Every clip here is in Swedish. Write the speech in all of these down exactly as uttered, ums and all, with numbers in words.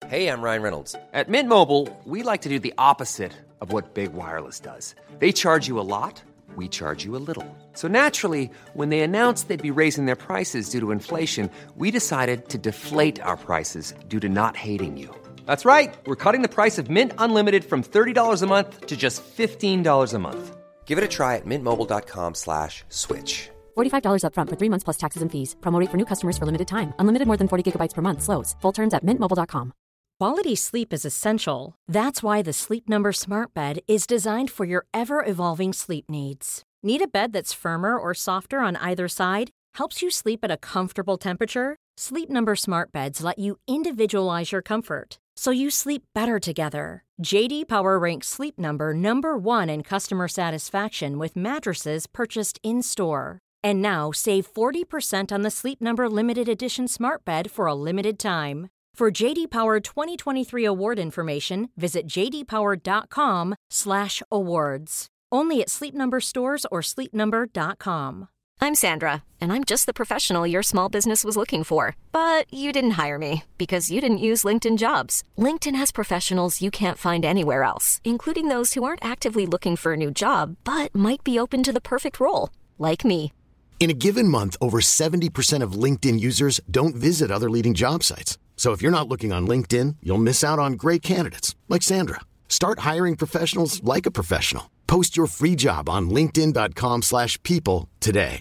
Hey, I'm Ryan Reynolds. At Mint Mobile, we like to do the opposite of what Big Wireless does. They charge you a lot, we charge you a little. So naturally, when they announced they'd be raising their prices due to inflation, we decided to deflate our prices due to not hating you. That's right. We're cutting the price of Mint Unlimited from thirty dollars a month to just fifteen dollars a month. Give it a try at mintmobile.com slash switch. forty-five dollars up front for three months plus taxes and fees. Promo rate for new customers for limited time. Unlimited more than forty gigabytes per month slows. Full terms at mint mobile dot com. Quality sleep is essential. That's why the Sleep Number Smart Bed is designed for your ever-evolving sleep needs. Need a bed that's firmer or softer on either side? Helps you sleep at a comfortable temperature? Sleep Number Smart Beds let you individualize your comfort, so you sleep better together. J D Power ranks Sleep Number number one in customer satisfaction with mattresses purchased in-store. And now, save forty percent on the Sleep Number Limited Edition Smart Bed for a limited time. For J D Power twenty twenty-three award information, visit jdpower.com slash awards. Only at Sleep Number stores or sleep number dot com. I'm Sandra, and I'm just the professional your small business was looking for. But you didn't hire me because you didn't use LinkedIn Jobs. LinkedIn has professionals you can't find anywhere else, including those who aren't actively looking for a new job, but might be open to the perfect role, like me. In a given month, over seventy percent of LinkedIn users don't visit other leading job sites. So if you're not looking on LinkedIn, you'll miss out on great candidates like Sandra. Start hiring professionals like a professional. Post your free job on linkedin.com slash people today.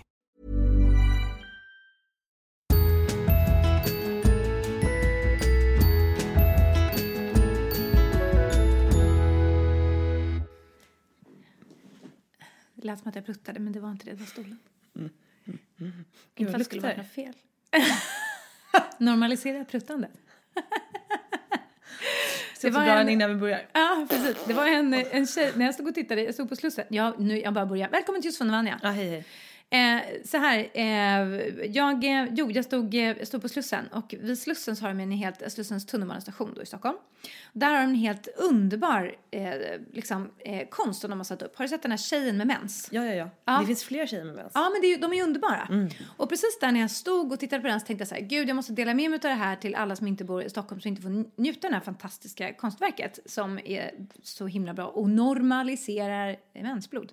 Det lät som att jag pruttade, men det var inte det, det var stolen. Mm. Mm. Mm. Gud, vad det skulle vara något fel. Normalisera pruttande. Det var en innan vi börjar. Ja, precis. Det var en, en tjej, när jag stod och tittade, jag stod på Slussen. Ja, nu jag bara börjar. Välkommen till Josefin och Vanja. Ja, hej hej. Eh, så här, eh, jag, eh, jo, jag stod, jag stod på Slussen, och vid Slussen så har de en helt, Slussens tunnelbanestation då i Stockholm. Där har de en helt underbar eh, liksom, eh, konst som de har satt upp. Har du sett den här tjejen med mens? Ja, ja, ja. ja. Det finns fler tjejer med mens. Ja, men det är, de är ju underbara. Mm. Och precis där när jag stod och tittade på den så tänkte jag så här, gud, jag måste dela med mig av det här till alla som inte bor i Stockholm, som inte får njuta av det här fantastiska konstverket som är så himla bra och normaliserar mensblod.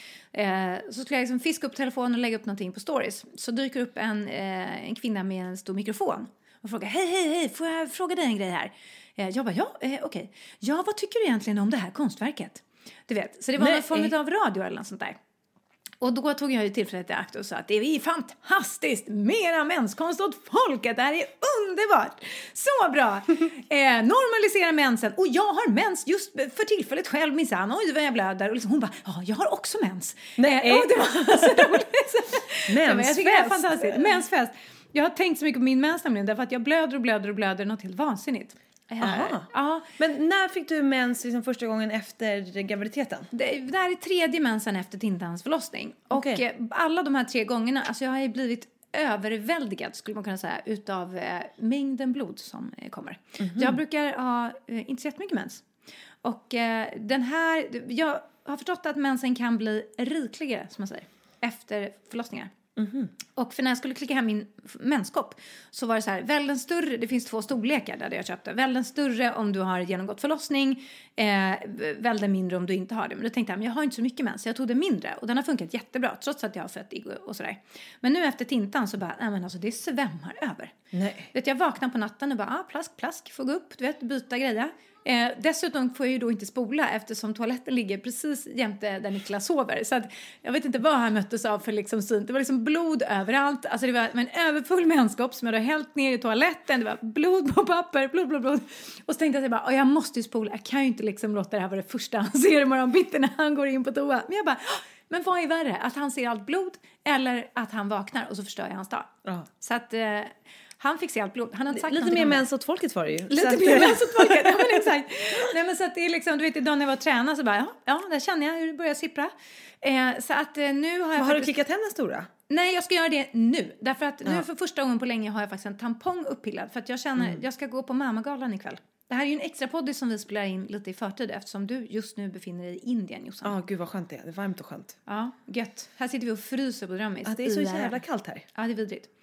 Eh, så skulle jag liksom fiska upp telefonen och lägga upp någonting på stories. Så dyker upp en, eh, en kvinna med en stor mikrofon och frågar, hej, hej, hej, får jag fråga dig en grej här? Eh, jag bara, ja, eh, okej. Okay. Ja, vad tycker du egentligen om det här konstverket? Du vet, så det var Nej. någon form av radio eller något sånt där. Och då tog jag ju tillfället i akt och sa att det är fantastiskt, mera menskonst åt folket, det här är underbart, så bra, eh, normalisera mensen, och jag har mens just för tillfället själv, minsann, oj vad jag blöder, och liksom, hon bara, ja jag har också mens. Nej. Eh, och det var så roligt. Mensfest. Jag tycker det är fantastiskt, mensfest. Jag har tänkt så mycket på min mens nämligen, därför att jag blöder och blöder och blöder något helt vansinnigt. Aha. Ja. Men när fick du mens liksom första gången efter graviditeten? Det, det här är tredje mensen efter Tintans förlossning. Okay. Och eh, alla de här tre gångerna, alltså jag har ju blivit överväldigad, skulle man kunna säga, utav eh, mängden blod som eh, kommer. Mm-hmm. Jag brukar ha eh, inte så jättemycket mens. Och eh, den här, jag har förstått att mensen kan bli rikligare, som man säger, efter förlossningar. Mm-hmm. Och för när jag skulle klicka hem min menskopp så var det så här, välj den större, det finns två storlekar där jag köpte, välj den större om du har genomgått förlossning, eh, välj den mindre om du inte har det. Men då tänkte jag, men jag har inte så mycket mens, så jag tog den mindre, och den har funkat jättebra trots att jag har fött och sådär. Men nu efter Tintan så bara, nej men alltså det svämmar över. Nej. Vet, jag vaknar på natten och bara, ah, plask, plask, får gå upp, du vet, byta grejer. Eh, dessutom får jag ju då inte spola, eftersom toaletten ligger precis jämte där Niklas sover. Så att jag vet inte vad han möttes av för liksom syn. Det var liksom blod överallt. Alltså det var en överfull menskopp som jag hade hällt ner i toaletten. Det var blod på papper, blod, blod, blod. Och så tänkte jag bara, jag måste ju spola. Jag kan ju inte liksom låta det här vara det första han ser imorgon bitti när han går in på toa. Men jag bara, men vad är värre? Att han ser allt blod eller att han vaknar och så förstör jag hans dag? Ja. Så att... Eh, Han fick se allt blod. Han hade sagt lite mer mens åt folket var det ju. Lite att... mer mens åt folket, ja men exakt. Nej men så att det är liksom, du vet idag när jag var tränare så bara, ja, ja där känner jag hur det börjar sippra. Eh, så att eh, nu har jag Har faktiskt... du klickat hem den stora? Nej, jag ska göra det nu. Därför att ja. nu för första gången på länge har jag faktiskt en tampong upphillad. För att jag känner, mm. jag ska gå på mammagalan ikväll. Det här är ju en extra podd som vi spelar in lite i förtid, eftersom du just nu befinner dig i Indien, Jossan. Ja, oh, gud vad skönt det är. Det är varmt och skönt. Ja, gött. Här sitter vi och fryser på drömmis. Ja, det är så jävla kallt här. Ja, det är vidrigt.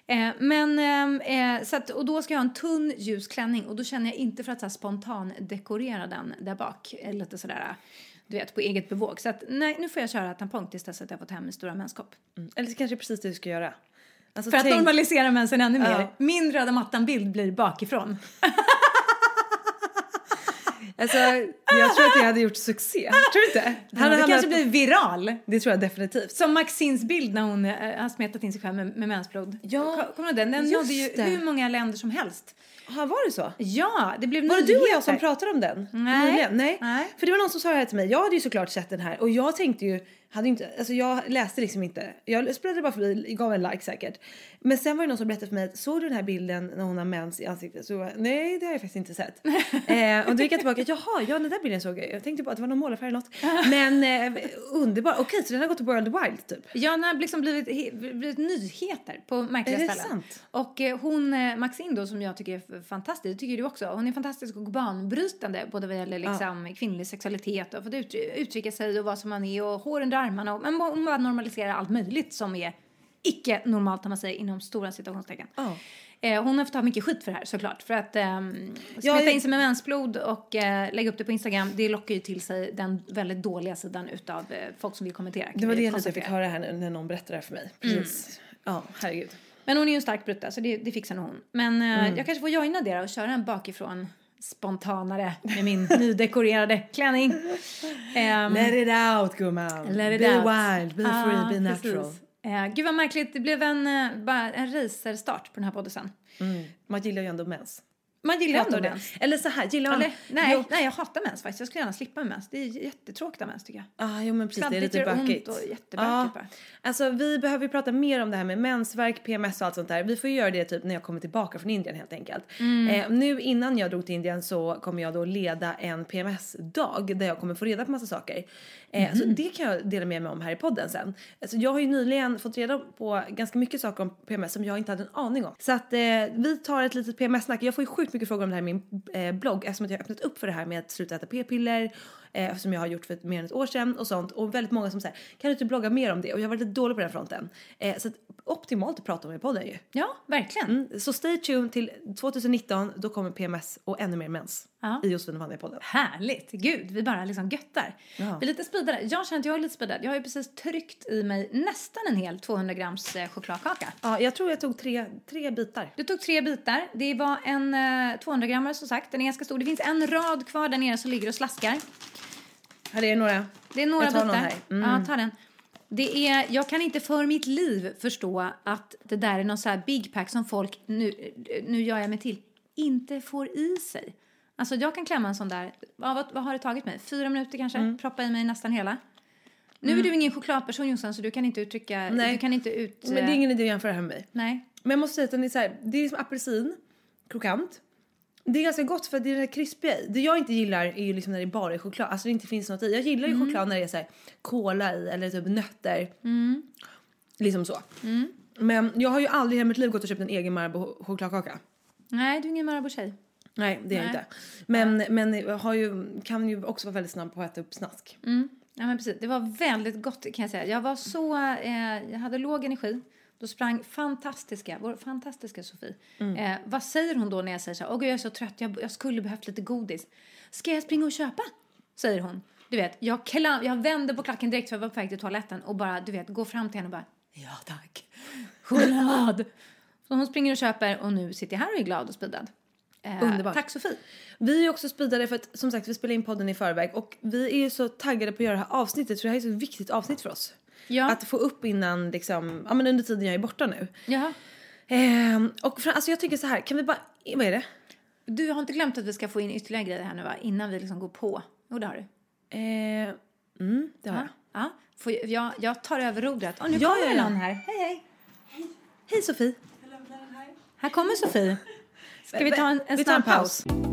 Eh, men, eh, så att, och då ska jag ha en tunn ljus klänning. Och då känner jag inte för att så här, spontan dekorera den där bak. Lite sådär, du vet, på eget bevåg. Så att nej, nu får jag köra tampong tills dess att jag har fått hem min stora menskopp. Mm. Eller så kanske precis det du ska göra. Alltså, för att tänk... normalisera mensen ännu mer. Ja. Min röda mattan-bild blir bakifrån. Alltså, jag tror att det hade gjort succé. Tror du inte? Han, det kanske blir viral. Det tror jag definitivt. Som Maxines bild när hon äh, har smetat in sig själv med, med mensblod. Ja, kommer du den? Den nådde ju det. Hur många länder som helst. Ja, var det så? Ja, det blev Var det du och jag som pratade om den? Nej. Nej. Nej. För det var någon som sa det här till mig. Jag hade ju såklart sett den här. Och jag tänkte ju, hade inte, alltså jag läste liksom inte. Jag spelade bara förbi, gav en like säkert. Men sen var det någon som berättade för mig att såg du den här bilden när hon har mens i ansiktet? Så jag, nej, det har jag faktiskt inte sett. eh, och då gick jag tillbaka, jaha, ja, den där bilden såg jag. Jag tänkte bara att det var någon målarfärg eller något. Men eh, underbar. Okej, så den har gått till World Wild typ. Ja, den har liksom blivit, blivit nyheter på märkliga är det ställen. Sant? Och eh, hon, eh, Maxine då, som jag tycker är fantastisk, tycker du också. Hon är fantastisk och banbrytande, både vad gäller liksom ja. kvinnlig sexualitet och för att uttry- uttrycka sig och vad som man är och hår under armarna. Och, men hon bara normaliserar allt möjligt som är icke normalt, om man säger, inom stora situationstecken. Oh. Eh, hon har fått ta mycket skit för det här, såklart. För att eh, smeta ja, jag... in sig med mensblod och eh, lägga upp det på Instagram, det lockar ju till sig den väldigt dåliga sidan utav eh, folk som vill kommentera. Det var det jag fick höra här när någon berättade det för mig. Precis. Mm. Ja, herregud. Men hon är ju en stark brutta, så det, det fixar nog hon. Men eh, mm. jag kanske får joina det och köra en bakifrån spontanare med min nydekorerade klänning. Um, let it out, gumman. Let it be out. wild, be ah, free, be natural. Uh, gud vad märkligt, det blev en, uh, bara en racerstart på den här podden sen. Mm. Man gillar ju ändå mens. Man gillar ändå mens. Eller så här, gillar man... Eller, nej, jag... nej, jag hatar mens faktiskt. Jag skulle gärna slippa mens. Det är jättetråkigt av mens, tycker jag. Ah, jo, men precis. Kladdigt, det är lite bökigt. och jättebökigt ah. Alltså, vi behöver ju prata mer om det här med mensvärk, P M S och allt sånt där. Vi får göra det typ när jag kommer tillbaka från Indien, helt enkelt. Mm. Eh, nu innan jag drog till Indien så kommer jag då leda en P M S-dag där jag kommer få reda på massa saker. Eh, mm. Så det kan jag dela med mig om här i podden sen. Alltså, jag har ju nyligen fått reda på ganska mycket saker om P M S som jag inte hade en aning om. Så att eh, vi tar ett litet P M S-snack. Jag får ju sjukt mycket frågor om det här i min eh, blogg, eftersom att jag har öppnat upp för det här med att sluta äta p-piller, eh, som jag har gjort för mer än ett år sedan och sånt. Och väldigt många som säger, kan du inte blogga mer om det? Och jag har varit lite dålig på den fronten. Eh, så att, optimalt att prata om i podden ju. Ja, verkligen. Mm, så stay tuned till tjugonitton, då kommer P M S och ännu mer mens. Ja. I Josefin och Vanja i podden. Härligt, gud, vi bara liksom göttar. Ja. Vi är lite speedade. Jag känner att jag är lite speedad. Jag har ju precis tryckt i mig nästan en hel tvåhundra grams eh, chokladkaka. Ja, jag tror jag tog tre, tre bitar. Du tog tre bitar. Det var en eh, tvåhundra grammare som sagt. Den är ganska stor. Det finns en rad kvar där nere som ligger och slaskar. Här är några. Det är några jag tar bitar. Någon här. Mm. Ja, ta den. Det är, jag kan inte för mitt liv förstå att det där är någon så här big pack som folk, nu, nu gör jag mig till, inte får i sig. Alltså jag kan klämma en sån där, vad, vad, vad har det tagit mig? Fyra minuter kanske, mm. proppa i mig nästan hela. Nu mm. är du ingen chokladperson, Jonsson, så du kan inte uttrycka, Nej. du kan inte ut... Men det är ingen idé att jämföra här med mig. Nej. Men jag måste säga att den är så här, det är som apelsin, krokant. Det är ganska gott för det är det här krispiga i. Det jag inte gillar är ju liksom när det bara är choklad. Alltså det inte finns något i. Jag gillar ju mm. choklad när det är så här kola i eller typ nötter. Mm. Liksom så. Mm. Men jag har ju aldrig i hela mitt liv gått och köpt en egen Marabou chokladkaka. Nej, du är ingen Marabou-tjej. Nej, det är jag inte. Men, ja. men jag har ju, kan ju också vara väldigt snabb på att äta upp snask. Mm. Ja, men precis. Det var väldigt gott, kan jag säga. Jag var så... Eh, jag hade låg energi. Då sprang fantastiska, vår fantastiska Sofie. Mm. Eh, vad säger hon då när jag säger så här, åh gud jag är så trött, jag, jag skulle behövt lite godis. Ska jag springa och köpa? Säger hon. Du vet, jag, klam, jag vände på klacken direkt för jag var på väg till toaletten. Och bara, du vet, går fram till henne och bara, ja tack. Choklad. Så hon springer och köper och nu sitter jag här och är glad och speedad. Eh, Underbart. Tack Sofie. Vi är också speedade för att, som sagt, vi spelar in podden i förväg. Och vi är så taggade på att göra det här avsnittet. För det här är ett så viktigt avsnitt för oss. Ja. Att få upp innan, liksom, ja men under tiden jag är borta nu. Ja. Eh, och för, alltså jag tycker så här, kan vi bara, vad är det? Du har inte glömt att vi ska få in ytterligare grejer här nu, va? Innan vi liksom går på. Jo, det har du. Eh, mm, det har ja. jag. Ja. Får jag, jag, jag tar över rodret. Och nu ja, kommer ja. någon här. Hej, hej. Hej, hej Sofie. Jag lämnar den här. Här kommer Sofie. Ska vi ta en, en vi snabb tar en paus? paus.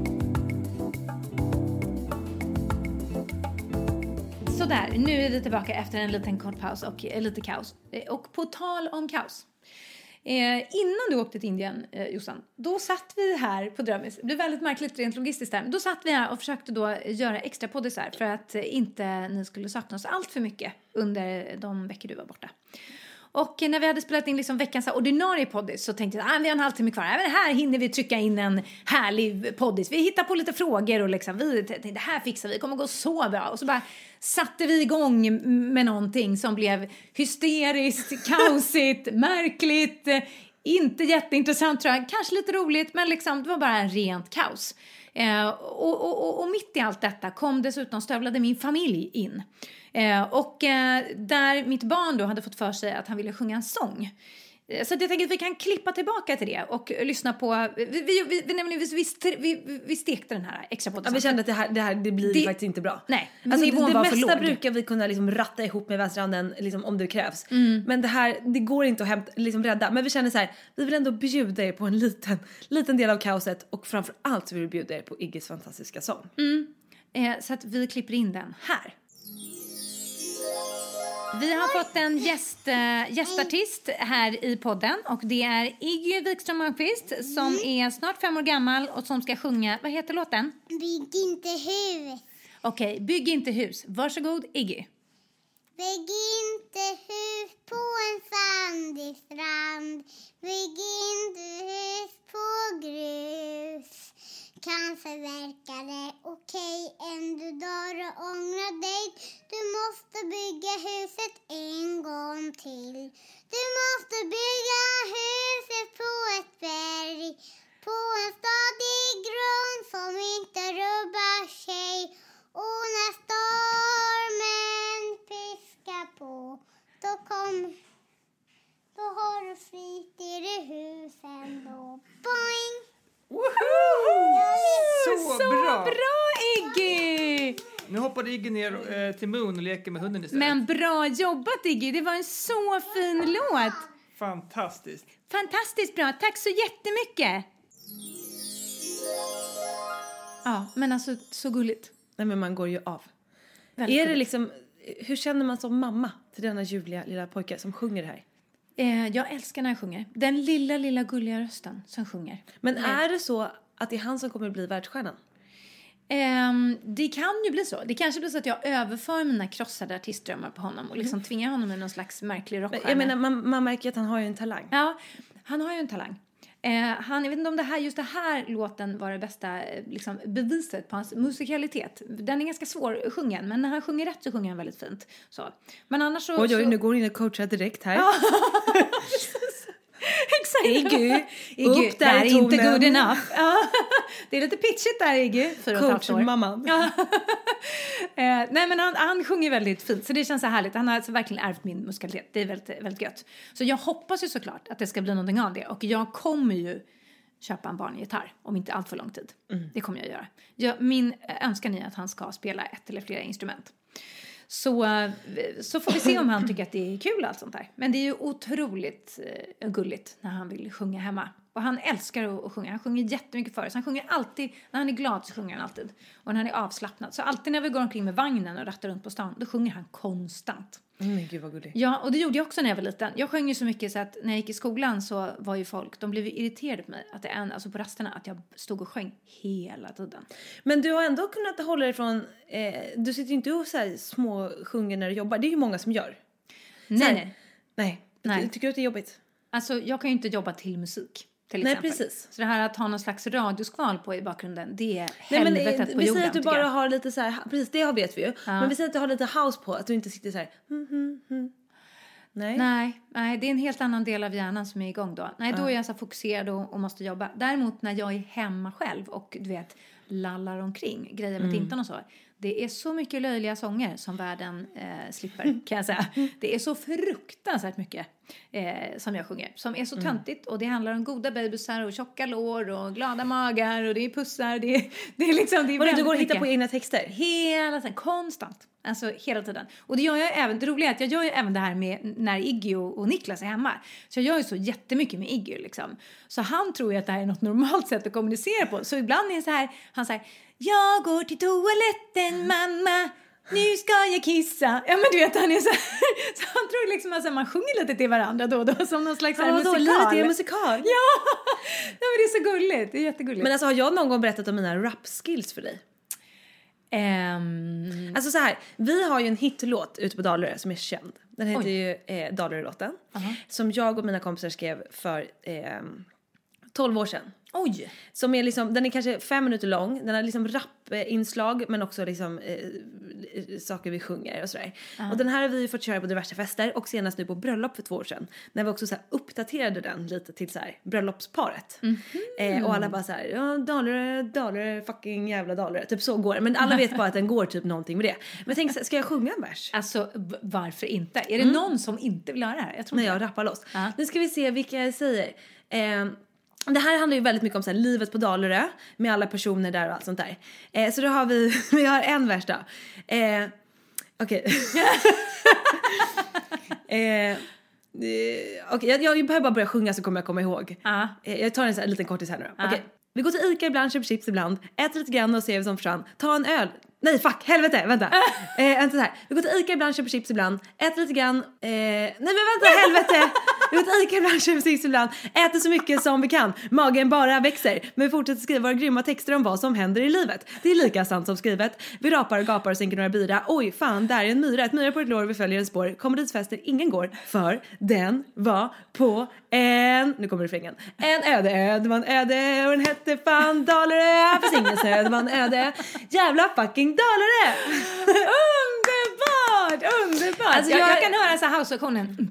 Sådär, nu är vi tillbaka efter en liten kort paus och eh, lite kaos. Eh, och på tal om kaos. Eh, innan du åkte till Indien, eh, Jossan, då satt vi här på Drömmis. Det blev väldigt märkligt rent logistiskt där. Då satt vi här och försökte då göra extra poddisar för att eh, inte ni skulle sakna oss allt för mycket under de veckor du var borta. Och när vi hade spelat in liksom veckans ordinarie poddis så tänkte jag att ah, vi har en halvtimme kvar. Även här hinner vi trycka in en härlig poddis. Vi hittar på lite frågor och liksom, vi tänkte det här fixar vi, det kommer gå så bra. Och så bara satte vi igång med någonting som blev hysteriskt, kaosigt, märkligt, inte jätteintressant tror jag. Kanske lite roligt, men liksom, det var bara en rent kaos. Eh, och, och, och mitt i allt detta kom dessutom stövlade min familj in. Eh, och eh, där mitt barn då hade fått för sig att han ville sjunga en sång. Eh, så jag tänker att vi kan klippa tillbaka till det och lyssna på... Vi, vi, vi, vi, vi, vi, vi, vi stekte den här extra podden. Ja, vi kände att det här, det här det blir det, faktiskt inte bra. Nej, alltså, nivån det, det var mesta för låg. brukar vi kunna liksom ratta ihop med vänsterhanden liksom, om det krävs. Mm. Men det här, det går inte att hämta, liksom, rädda. Men vi känner så här, vi vill ändå bjuda er på en liten, liten del av kaoset. Och framför allt så vill vi bjuda er på Iggys fantastiska sång. Mm. Eh, så att vi klipper in den här. Vi har fått en gäst, äh, gästartist här i podden och det är Iggy Wikström Malmqvist som är snart fem år gammal och som ska sjunga, vad heter låten? Bygg inte hus. Okej, okay, bygg inte hus. Varsågod Iggy. Bygg inte hus på en sandig strand. Bygg inte hus på grus. Kanske verkar det okej en du dör och ångrar dig. Du måste bygga huset en gång till. Du måste bygga huset på ett berg. På en stadig grund som inte rubbar sig. Och när stormen piskar på, då kom... Då har du flyt i det husen då. Boing! Så, så bra. bra Iggy! Nu hoppade Iggy ner eh, till Moon och leker med hunden istället. Men bra jobbat Iggy, det var en så fin låt. Fantastiskt. Fantastiskt bra, tack så jättemycket. Ja, men alltså så gulligt. Nej, men man går ju av. Väldigt är det gulligt. liksom, hur känner man som mamma till denna ljuvliga lilla pojke som sjunger det här? Eh, jag älskar när han sjunger. Den lilla, lilla gulliga rösten som sjunger. Men är det så att det är han som kommer att bli världsstjärnan? Eh, det kan ju bli så. Det kanske blir så att jag överför mina krossade artistdrömmar på honom och liksom mm. tvingar honom i någon slags märklig rockstjärna. Jag menar, man, man märker att han har ju en talang. Ja, han har ju en talang. Eh, han, jag vet inte om det här, just det här låten var det bästa liksom, beviset på hans musikalitet. Den är ganska svår sjungen, men när han sjunger rätt så sjunger han väldigt fint. Så. Men annars så... Oj, oj, så... nu går in och coachar direkt här. Ja. Exakt. Iggy, Iggy, upp det där är i inte tonen. good enough. Ja. Det är lite pitchigt där, Iggy. Coach-mamman. Ja. eh, nej, men han, han sjunger väldigt fint. Så det känns så härligt. Han har alltså verkligen ärvt min musikalitet. Det är väldigt, väldigt gött. Så jag hoppas ju såklart att det ska bli någonting av det. Och jag kommer ju köpa en barngitarr om inte allt för lång tid. Mm. Det kommer jag göra. Jag, min önskan är att han ska spela ett eller flera instrument. Så, så får vi se om han tycker att det är kul allt sånt där. Men det är ju otroligt uh, gulligt när han vill sjunga hemma. Och han älskar att, att sjunga. Han sjunger jättemycket för oss. Han sjunger alltid, när han är glad så sjunger han alltid. Och när han är avslappnad. Så alltid när vi går omkring med vagnen och rattar runt på stan, då sjunger han konstant. Mm, gud vad gulligt. Ja, och det gjorde jag också när jag var liten. Jag sjöng ju så mycket så att när jag gick i skolan så var ju folk, de blev irriterade på mig. Att det är, alltså på rasterna, att jag stod och sjöng hela tiden. Men du har ändå kunnat hålla dig från, eh, du sitter ju inte och så här små sjunger när du jobbar. Det är ju många som gör. Nej, här, nej. Nej. nej. Tycker du att det är jobbigt? Alltså jag kan ju inte jobba till musik. Till Nej, exempel. precis. Så det här att ha någon slags radioskval på i bakgrunden, det är Nej, men, helvetet på vi jorden. säger att du bara jag. har lite så här, precis det vet vi ju. Ja. Men vi säger att du har lite house på, att du inte sitter så här. Mm, mm, mm. Nej. Nej, nej, det är en helt annan del av hjärnan som är igång då. Nej, då Ja. är jag så fokuserad och, och måste jobba. Däremot när jag är hemma själv och du vet, lallar omkring, grejer med Mm. tintan och så. Det är så mycket löjliga sånger som världen eh, slipper, kan jag säga. Det är så fruktansvärt mycket eh, som jag sjunger. Som är så Mm. töntigt. Och det handlar om goda bebisar och tjocka lår och glada magar. Och det är pussar. Det är, det är liksom... Det är Vadå, du väldigt går och hittar mycket. på egna texter? Hela tiden, konstant. Alltså hela tiden. Och det gör jag även, det roliga är att jag gör ju även det här med när Iggy och, och Niklas är hemma. Så jag gör ju så jättemycket med Iggy liksom. Så han tror ju att det här är något normalt sätt att kommunicera på. Så ibland är det så här, han säger jag går till toaletten mamma, nu ska jag kissa. Ja men du vet, han är så här, så han tror liksom att man sjunger lite till varandra då och då som någon slags Ja, här då, musikal. livet är en musikal. Ja, ja men det är så gulligt, det är jättegulligt. Men alltså har jag någon gång berättat om mina rap skills för dig? Um... Alltså så här, vi har ju en hitlåt ute på Dalarö som är känd. Den heter Oj. ju eh, Dalarö-låten. Uh-huh. Som jag och mina kompisar skrev för eh, tolv år sedan. Oj! Som är liksom, den är kanske fem minuter lång. Den har liksom rap-inslag men också liksom eh, saker vi sjunger och sådär. Uh-huh. Och den här har vi fått köra på diverse fester och senast nu på bröllop för två år sedan. När vi också så här uppdaterade den lite till så här bröllopsparet. Mm-hmm. Eh, och alla bara så här, ja, Dalarö, Dalarö, fucking jävla Dalarö. Typ så går det. Men alla vet bara att den går typ någonting med det. Men tänk så här, ska jag sjunga en vers? Alltså, b- varför inte? Är det mm. någon som inte vill höra det här? Jag tror Nej, jag rappar loss. Uh-huh. Nu ska vi se vilka jag säger. Eh, Det här handlar ju väldigt mycket om så här, livet på Dalarö med alla personer där och allt sånt där. Eh, så då har vi, vi har en vers då. Eh, Okej. Okay. eh, eh, okay, jag, jag behöver bara börja sjunga så kommer jag komma ihåg. Uh. Eh, jag tar en så här, liten kortis här nu då. Uh. Okay. Vi går till Ica ibland, köper chips ibland. Äter lite grann och ser vad som försvann. Ta en öl. Nej, fuck, helvete, vänta. eh, vänta så här. Vi går till Ica ibland, köper chips ibland. Äter lite grann. Eh, nej men vänta, helvete. Vi går till Ica ibland, köper chips ibland. Äter så mycket som vi kan. Magen bara växer. Men vi fortsätter skriva våra grymma texter om vad som händer i livet. Det är lika sant som skrivet. Vi rapar och gapar och sänker några bira. Oj, fan, där är en myra. Ett myra på ett lår, vi följer en spår. Kommer dit fester, ingen går. För den var på en... Nu kommer refrängen. En öde, ö, det var en öde. Och den hette fan Dalarö. För ingen snö, det var en öde. Jävla fucking Dalarö! Underbart! Underbart! Alltså jag, jag kan höra så här house-versionen.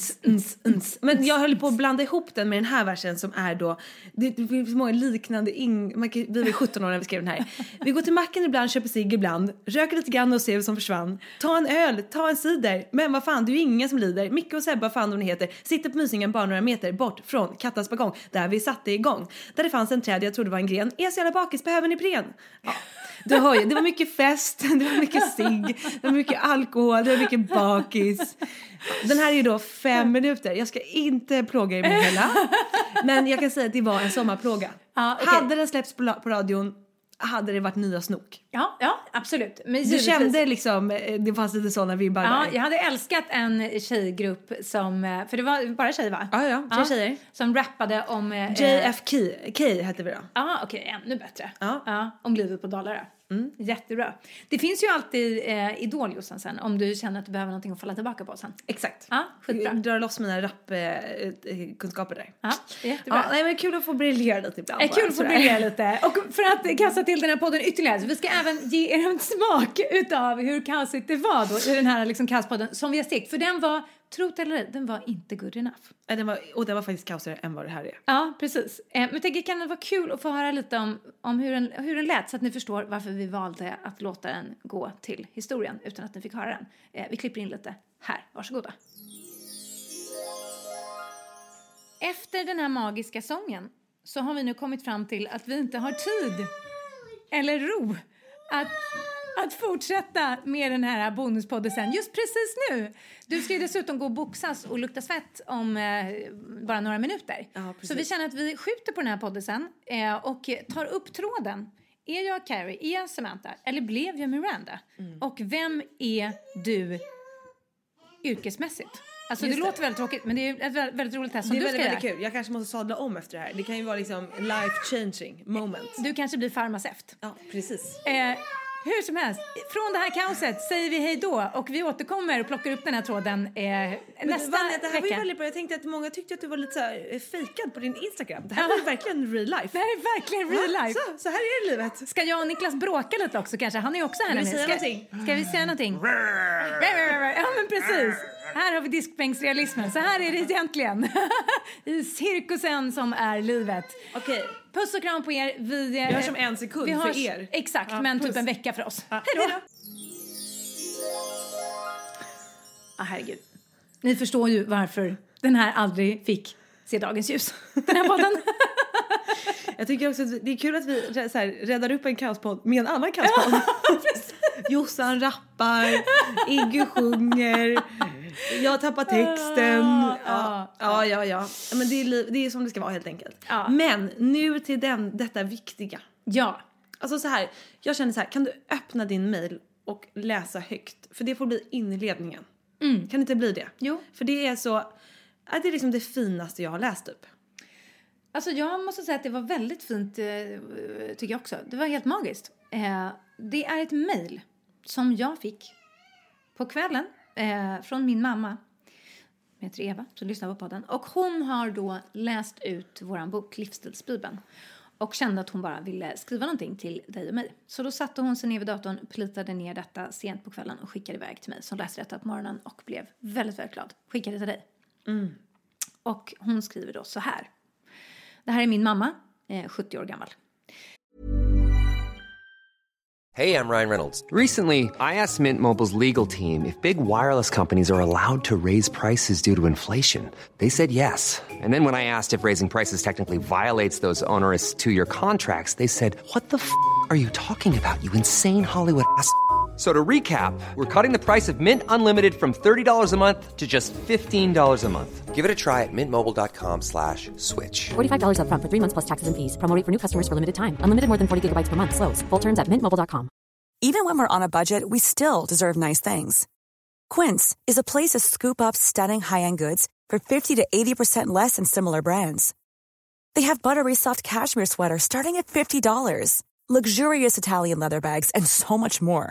Men jag höll på att blanda ihop den med den här versen som är då... Det, det finns många liknande... In, man kan, vi var sjutton år när vi skrev den här. Vi går till macken ibland, köper cigg ibland. Röker lite grann och ser vad som försvann. Ta en öl, ta en cider. Men vad fan, det är ju ingen som lider. Micke och Sebba, fan de heter. Sitter på Mysingen bara några meter bort från Kattans bagong. Där vi satte igång. Där det fanns en träd, jag trodde det var en gren. Är så jävla bakis, behöver ni pren? Ja. Du hör ju, det var mycket fest, det var mycket cigg, det var mycket alkohol, det var mycket bakis. Den här är ju då fem minuter. Jag ska inte plåga er med hela. Men jag kan säga att det var en sommarplåga. Ja, okay. Hade den släppts på, på radion hade det varit nya snok. Ja, ja, absolut. Men du kände liksom, det fanns lite sådana vibbar ja, där. Jag hade älskat en tjejgrupp som, för det var bara tjejer va? Ja, ja, tre ja, tjejer. Som rappade om... J F K, K hette vi då. Ja, okej, okay, ännu bättre. Ja. Ja, om livet på Dalarö. Mm. Jättebra. Det finns ju alltid eh, idoljosan sen, om du känner att du behöver någonting att falla tillbaka på sen. Exakt. Ja, skitbra. Jag drar loss mina rappkunskaper där. Ja, jättebra. Ja, nej, men kul att få briljera lite ibland. Det är kul att få briljera lite. Och för att kasta till den här podden ytterligare, så vi ska även ge er en smak utav hur kaosigt det var då i den här liksom kaospodden som vi har stekt. För den var, tro det eller ej, den var inte good enough. Ja, den var, och den var faktiskt kaosigare än vad det här är. Ja, precis. Eh, men jag tänker, kan det vara kul att få höra lite om, om hur, den, hur den lät, så att ni förstår varför vi valde att låta den gå till historien utan att ni fick höra den. Eh, vi klipper in lite här, varsågoda. Efter den här magiska sången så har vi nu kommit fram till att vi inte har tid eller ro att, att fortsätta med den här bonuspodden sen. Just precis nu. Du ska ju dessutom gå och boxas och lukta svett om eh, bara några minuter. Ja, så vi känner att vi skjuter på den här podden sen eh, och tar upp tråden. Är jag Carrie? Är jag Samantha? Eller blev jag Miranda? Mm. Och vem är du yrkesmässigt? Alltså Just det, det låter väldigt tråkigt, men det är ett väldigt, väldigt roligt här som du ska göra. Det är väldigt, väldigt kul. Jag kanske måste sadla om efter det här. Det kan ju vara liksom life changing moment. Du kanske blir farmaceut. Ja, precis. Eh, hur som helst, från det här kaoset säger vi hej då och vi återkommer och plockar upp den här tråden eh, nästa Vann, det här vecka. Var ju väldigt bra. Jag tänkte att många tyckte att du var lite så här fejkad på din Instagram. Det här var ju verkligen real life. Det här är verkligen real ja, life. Så, så här är det livet. Ska jag och Niklas bråka lite också kanske? Han är också här nu. Ska, ska vi säga någonting? Ja, men precis. Här har vi diskbänksrealismen. Så här är det egentligen. I cirkusen som är livet. Okej. Puss och kram på er. Vi, vi hörs om en sekund vi hörs, för er. Exakt, ja, men puss. Typ en vecka för oss. Ja. Hej då. Ah, herregud. Ni förstår ju varför den här aldrig fick se dagens ljus. Den här podden. Jag tycker också att det är kul att vi så här, räddar upp en kaospodd med en annan kaospodd. Jossan rappar, Iggy sjunger, jag tappar texten. Ja, ja, ja. ja. Men det är, det är som det ska vara helt enkelt. Ja. Men nu till den, detta viktiga. Ja. Alltså så här, jag känner så här, kan du öppna din mail och läsa högt? För det får bli inledningen. Mm. Kan det inte bli det? Jo. För det är så, att det är liksom det finaste jag har läst upp. Alltså jag måste säga att det var väldigt fint, tycker jag också. Det var helt magiskt. Eh, det är ett mejl som jag fick på kvällen eh, från min mamma. Som heter Eva, som lyssnar på podden. Och hon har då läst ut våran bok Livsstilsbibeln. Och kände att hon bara ville skriva någonting till dig och mig. Så då satte hon sig ner vid datorn, plitade ner detta sent på kvällen och skickade iväg till mig. Som läste detta på morgonen och blev väldigt, väldigt glad. Skickade till dig. Mm. Och hon skriver då så här. Det här är min mamma, eh, sjuttio år gammal. Hey, I'm Ryan Reynolds. Recently, I asked Mint Mobile's legal team if big wireless companies are allowed to raise prices due to inflation. They said yes. And then when I asked if raising prices technically violates those onerous two-year contracts, they said, what the f*** are you talking about, you insane Hollywood ass f- So to recap, we're cutting the price of Mint Unlimited from thirty dollars a month to just fifteen dollars a month. Give it a try at mintmobile.com slash switch. forty-five dollars up front for three months plus taxes and fees. Promo rate for new customers for limited time. Unlimited more than forty gigabytes per month. Slows full terms at mint mobile dot com. Even when we're on a budget, we still deserve nice things. Quince is a place to scoop up stunning high-end goods for fifty to eighty percent less than similar brands. They have buttery soft cashmere sweaters starting at fifty dollars, luxurious Italian leather bags, and so much more.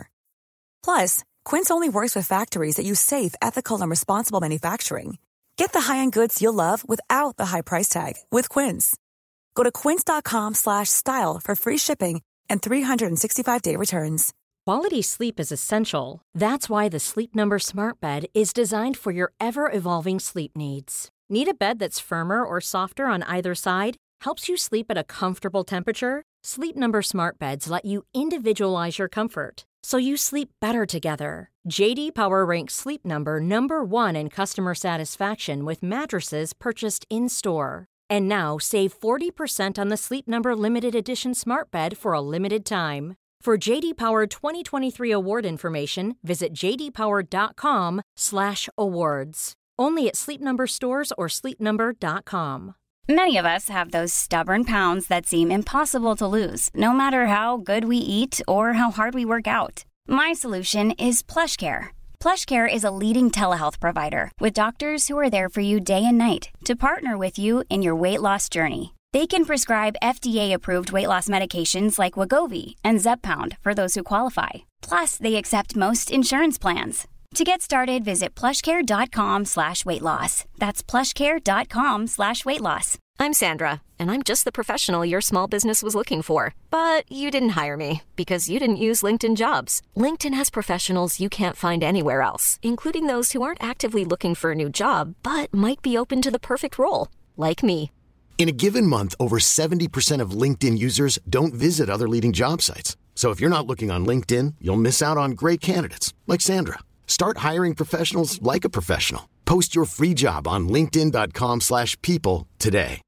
Plus, Quince only works with factories that use safe, ethical, and responsible manufacturing. Get the high-end goods you'll love without the high price tag with Quince. Go to quince.com slash style for free shipping and three sixty-five day returns. Quality sleep is essential. That's why the Sleep Number Smart Bed is designed for your ever-evolving sleep needs. Need a bed that's firmer or softer on either side? Helps you sleep at a comfortable temperature? Sleep Number Smart Beds let you individualize your comfort, so you sleep better together. J D Power ranks Sleep Number number one in customer satisfaction with mattresses purchased in-store. And now save forty percent on the Sleep Number Limited Edition Smart Bed for a limited time. For J D Power twenty twenty-three award information, visit jdpower.com slash awards. Only at Sleep Number stores or sleep number dot com. Many of us have those stubborn pounds that seem impossible to lose, no matter how good we eat or how hard we work out. My solution is PlushCare. PlushCare is a leading telehealth provider with doctors who are there for you day and night to partner with you in your weight loss journey. They can prescribe F D A-approved weight loss medications like Wegovy and Zepbound for those who qualify. Plus, they accept most insurance plans. To get started, visit plushcare.com slash weight loss. That's plushcare.com slash weight loss. I'm Sandra, and I'm just the professional your small business was looking for. But you didn't hire me because you didn't use LinkedIn Jobs. LinkedIn has professionals you can't find anywhere else, including those who aren't actively looking for a new job, but might be open to the perfect role, like me. In a given month, over seventy percent of LinkedIn users don't visit other leading job sites. So if you're not looking on LinkedIn, you'll miss out on great candidates like Sandra. Start hiring professionals like a professional. Post your free job on linkedin.com slash people today.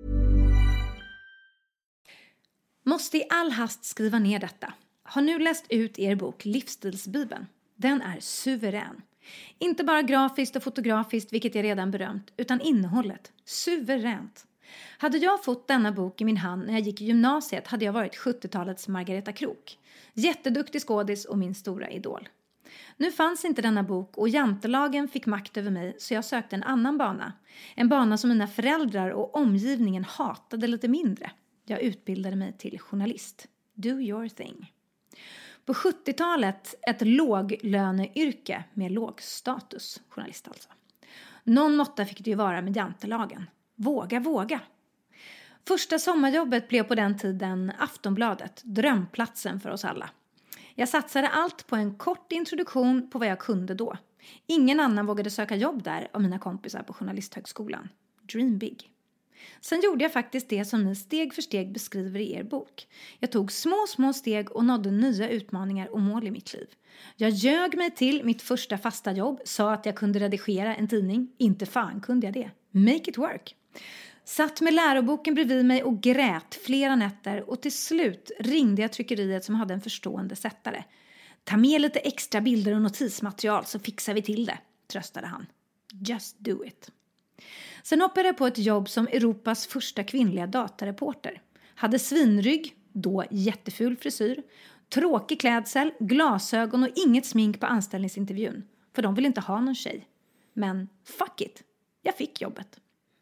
Måste i all hast skriva ner detta. Har nu läst ut er bok Livsstilsbibeln. Den är suverän. Inte bara grafiskt och fotografiskt, vilket jag redan berömt, utan innehållet. Suveränt. Hade jag fått denna bok i min hand när jag gick i gymnasiet hade jag varit sjuttiotalets Margareta Krok. Jätteduktig skådis och min stora idol. Nu fanns inte denna bok och jantelagen fick makt över mig så jag sökte en annan bana. En bana som mina föräldrar och omgivningen hatade lite mindre. Jag utbildade mig till journalist. Do your thing. På sjuttiotalet ett låglöneyrke med låg status, journalist alltså. Någon måtta fick det ju vara med jantelagen. Våga, våga. Första sommarjobbet blev på den tiden Aftonbladet, drömplatsen för oss alla. Jag satsade allt på en kort introduktion på vad jag kunde då. Ingen annan vågade söka jobb där av mina kompisar på Journalisthögskolan. Dream big. Sen gjorde jag faktiskt det som ni steg för steg beskriver i er bok. Jag tog små, små steg och nådde nya utmaningar och mål i mitt liv. Jag ljög mig till mitt första fasta jobb, sa att jag kunde redigera en tidning. Inte fan kunde jag det. Make it work. Satt med läroboken bredvid mig och grät flera nätter och till slut ringde jag tryckeriet som hade en förstående sättare. Ta med lite extra bilder och notismaterial så fixar vi till det, tröstade han. Just do it. Sen hoppade jag på ett jobb som Europas första kvinnliga datareporter. Hade svinrygg, då jätteful frisyr, tråkig klädsel, glasögon och inget smink på anställningsintervjun. För de vill inte ha någon tjej. Men fuck it, jag fick jobbet.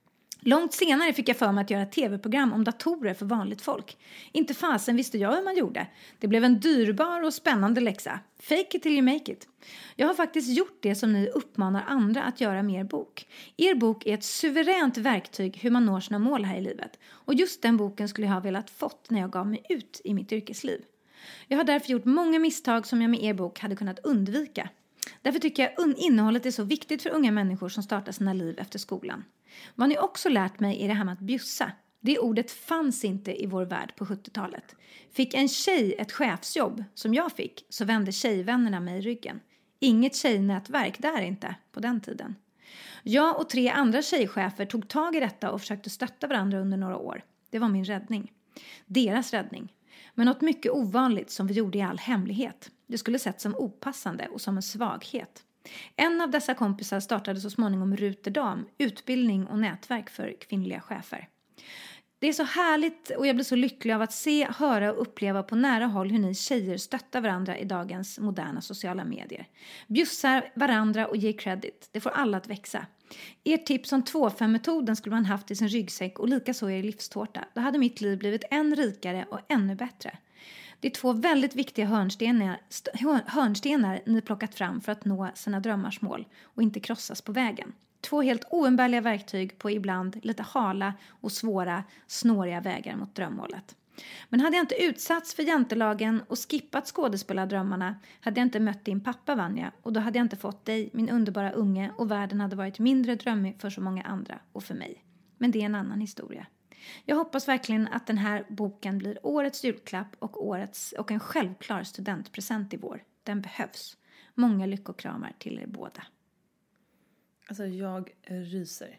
Långt senare fick jag för mig att göra ett tv-program om datorer för vanligt folk. Inte fasen visste jag hur man gjorde. Det blev en dyrbar och spännande läxa. Fake it till you make it. Jag har faktiskt gjort det som ni uppmanar andra att göra med er bok. Er bok är ett suveränt verktyg hur man når sina mål här i livet. Och just den boken skulle jag ha velat fått när jag gav mig ut i mitt yrkesliv. Jag har därför gjort många misstag som jag med er bok hade kunnat undvika. Därför tycker jag innehållet är så viktigt för unga människor som startar sina liv efter skolan. Vad ni också lärt mig är det här med att bjussa. Det ordet fanns inte i vår värld på sjuttiotalet. Fick en tjej ett chefsjobb som jag fick så vände tjejvännerna mig i ryggen. Inget tjejnätverk där inte på den tiden. Jag och tre andra tjejchefer tog tag i detta och försökte stötta varandra under några år. Det var min räddning. Deras räddning. Men något mycket ovanligt som vi gjorde i all hemlighet. Det skulle sett som opassande och som en svaghet. En av dessa kompisar startade så småningom Ruterdam, utbildning och nätverk för kvinnliga chefer. Det är så härligt och jag blir så lycklig av att se, höra och uppleva på nära håll hur ni tjejer stöttar varandra i dagens moderna sociala medier. Bjussar varandra och ger credit. Det får alla att växa. Ert tips om två fem metoden skulle man haft i sin ryggsäck och likaså er livstårta. Då hade mitt liv blivit än rikare och ännu bättre. Det är två väldigt viktiga hörnstenar, hörnstenar ni plockat fram för att nå sina drömmars mål och inte krossas på vägen. Två helt oumbärliga verktyg på ibland lite hala och svåra, snåriga vägar mot drömmålet. Men hade jag inte utsatts för jantelagen och skippat skådespelardrömmarna hade jag inte mött din pappa, Vanja, och då hade jag inte fått dig, min underbara unge, och världen hade varit mindre drömmig för så många andra och för mig. Men det är en annan historia. Jag hoppas verkligen att den här boken blir årets julklapp och, årets, och en självklar studentpresent i vår. Den behövs. Många lyckokramar till er båda. Alltså jag ryser.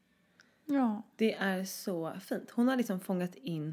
Ja. Det är så fint. Hon har liksom fångat in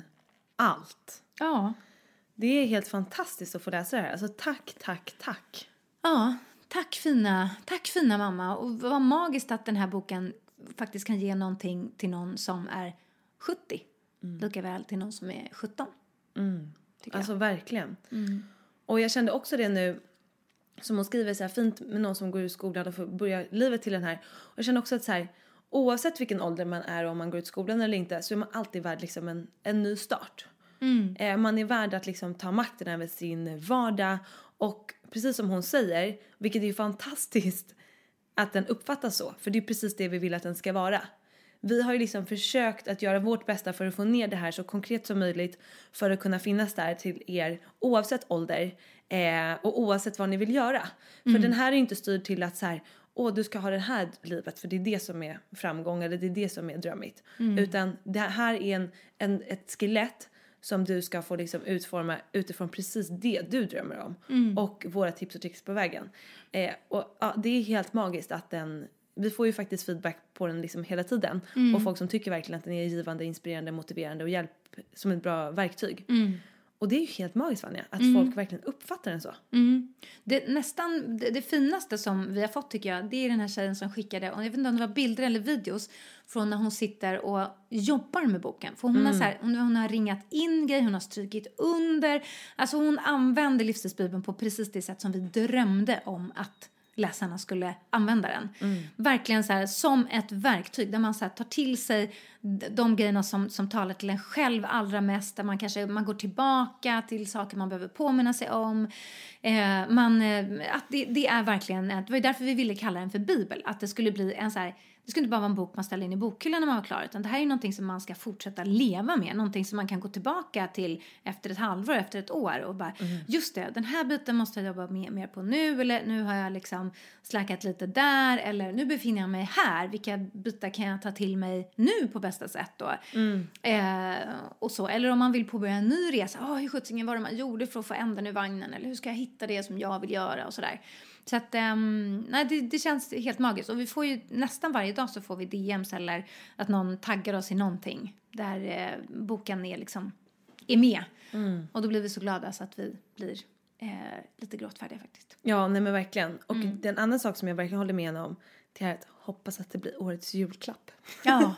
allt. Ja. Det är helt fantastiskt att få läsa det här. Alltså tack, tack, tack. Ja, tack fina, tack fina mamma. Och vad magiskt att den här boken faktiskt kan ge någonting till någon som är sjuttio. Mm. Lika väl till någon som är sjutton. Mm. Alltså jag. verkligen. Mm. Och jag kände också det nu. Som hon skriver så här fint med någon som går ur skolan och får börja livet till den här. Och jag känner också att så här, oavsett vilken ålder man är och om man går ut skolan eller inte, så är man alltid värd liksom en, en ny start. Mm. Eh, man är värd att liksom ta makten över sin vardag. Och precis som hon säger, vilket är ju fantastiskt att den uppfattas så. För det är precis det vi vill att den ska vara. Vi har ju liksom försökt att göra vårt bästa för att få ner det här så konkret som möjligt. För att kunna finnas där till er oavsett ålder. Eh, och oavsett vad ni vill göra. För Mm. den här är inte styrd till att så här, åh du ska ha det här livet. För det är det som är framgång eller det är det som är drömmigt. Mm. Utan det här är en, en, ett skelett som du ska få liksom utforma utifrån precis det du drömmer om. Mm. Och våra tips och tricks på vägen. Eh, och ja, det är helt magiskt att den... Vi får ju faktiskt feedback på den liksom hela tiden. Mm. Och folk som tycker verkligen att den är givande, inspirerande, motiverande och hjälp som ett bra verktyg. Mm. Och det är ju helt magiskt, Vanja, att Mm. folk verkligen uppfattar den så. Mm. Det, nästan, det, det finaste som vi har fått tycker jag, det är den här tjejen som skickade, och jag vet inte om det var bilder eller videos från när hon sitter och jobbar med boken. För hon, Mm. har, så här, hon, hon har ringat in grejer, hon har strykit under. Alltså hon använder livsstilsbibeln på precis det sätt som vi drömde om att läsarna skulle använda den. Mm. Verkligen så här, som ett verktyg där man så här, tar till sig de grejerna som, som talar till en själv allra mest. Där man kanske man går tillbaka till saker man behöver påminna sig om. Eh, man, eh, att det, det är verkligen, det var därför vi ville kalla den för bibel. Att det skulle bli en så här, det skulle inte bara vara en bok man ställer in i bokhyllan när man var klar. Utan det här är ju någonting som man ska fortsätta leva med. Någonting som man kan gå tillbaka till efter ett halvår, efter ett år. Och bara, mm. just det, den här biten måste jag jobba mer, mer på nu. Eller nu har jag liksom släckat lite där. Eller nu befinner jag mig här. Vilka bitar kan jag ta till mig nu på bästa sätt då? Mm. Eh, och så. Eller om man vill påbörja en ny resa. Oh, hur sjuttsingen var det man gjorde för att få ändan ur vagnen? Eller hur ska jag hitta det som jag vill göra? Och sådär. Så att, um, nej, det, det känns helt magiskt. Och vi får ju nästan varje dag så får vi D M's eller att någon taggar oss i någonting. Där eh, boken är liksom är med. Mm. Och då blir vi så glada så att vi blir eh, lite gråtfärdiga faktiskt. Ja, nej men verkligen. Och Mm. den andra sak som jag verkligen håller med om, det är att hoppas att det blir årets julklapp. Ja.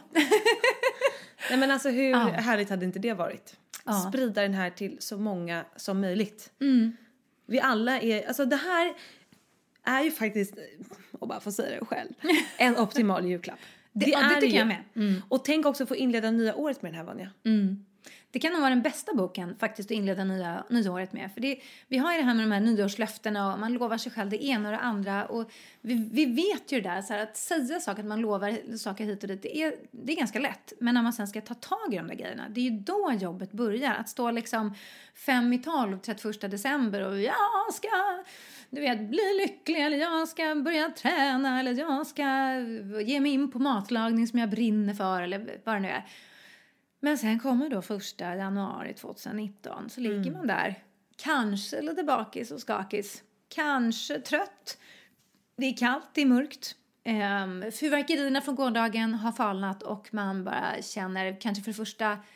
Nej men alltså hur ja. härligt hade inte det varit? Ja. Sprida den här till så många som möjligt. Mm. Vi alla är, alltså det här är ju faktiskt, och bara få säga det själv, en optimal julklapp. Det, det, ja, är det tycker ju. jag med. Mm. Och tänk också få inleda nya året med den här, Vanja. Mm. Det kan nog vara den bästa boken faktiskt att inleda nya, nya året med. För det, vi har ju det här med de här nyårslöftena och man lovar sig själv det ena och det andra. Och vi, vi vet ju det där, så här, att säga saker, att man lovar saker hit och dit, det är, det är ganska lätt. Men när man sen ska ta tag i de där grejerna, det är ju då jobbet börjar. Att stå liksom fem i tolv, trettioförsta december och jag ska, du vet, bli lycklig, eller jag ska börja träna, eller jag ska ge mig in på matlagning som jag brinner för, eller vad det nu är. Men sen kommer då första januari tjugonitton, så ligger mm. man där. Kanske lite bakis och skakis. Kanske trött. Det är kallt, det är mörkt. Um, fyrverkerierna från gårdagen har falnat och man bara känner kanske för det första uh,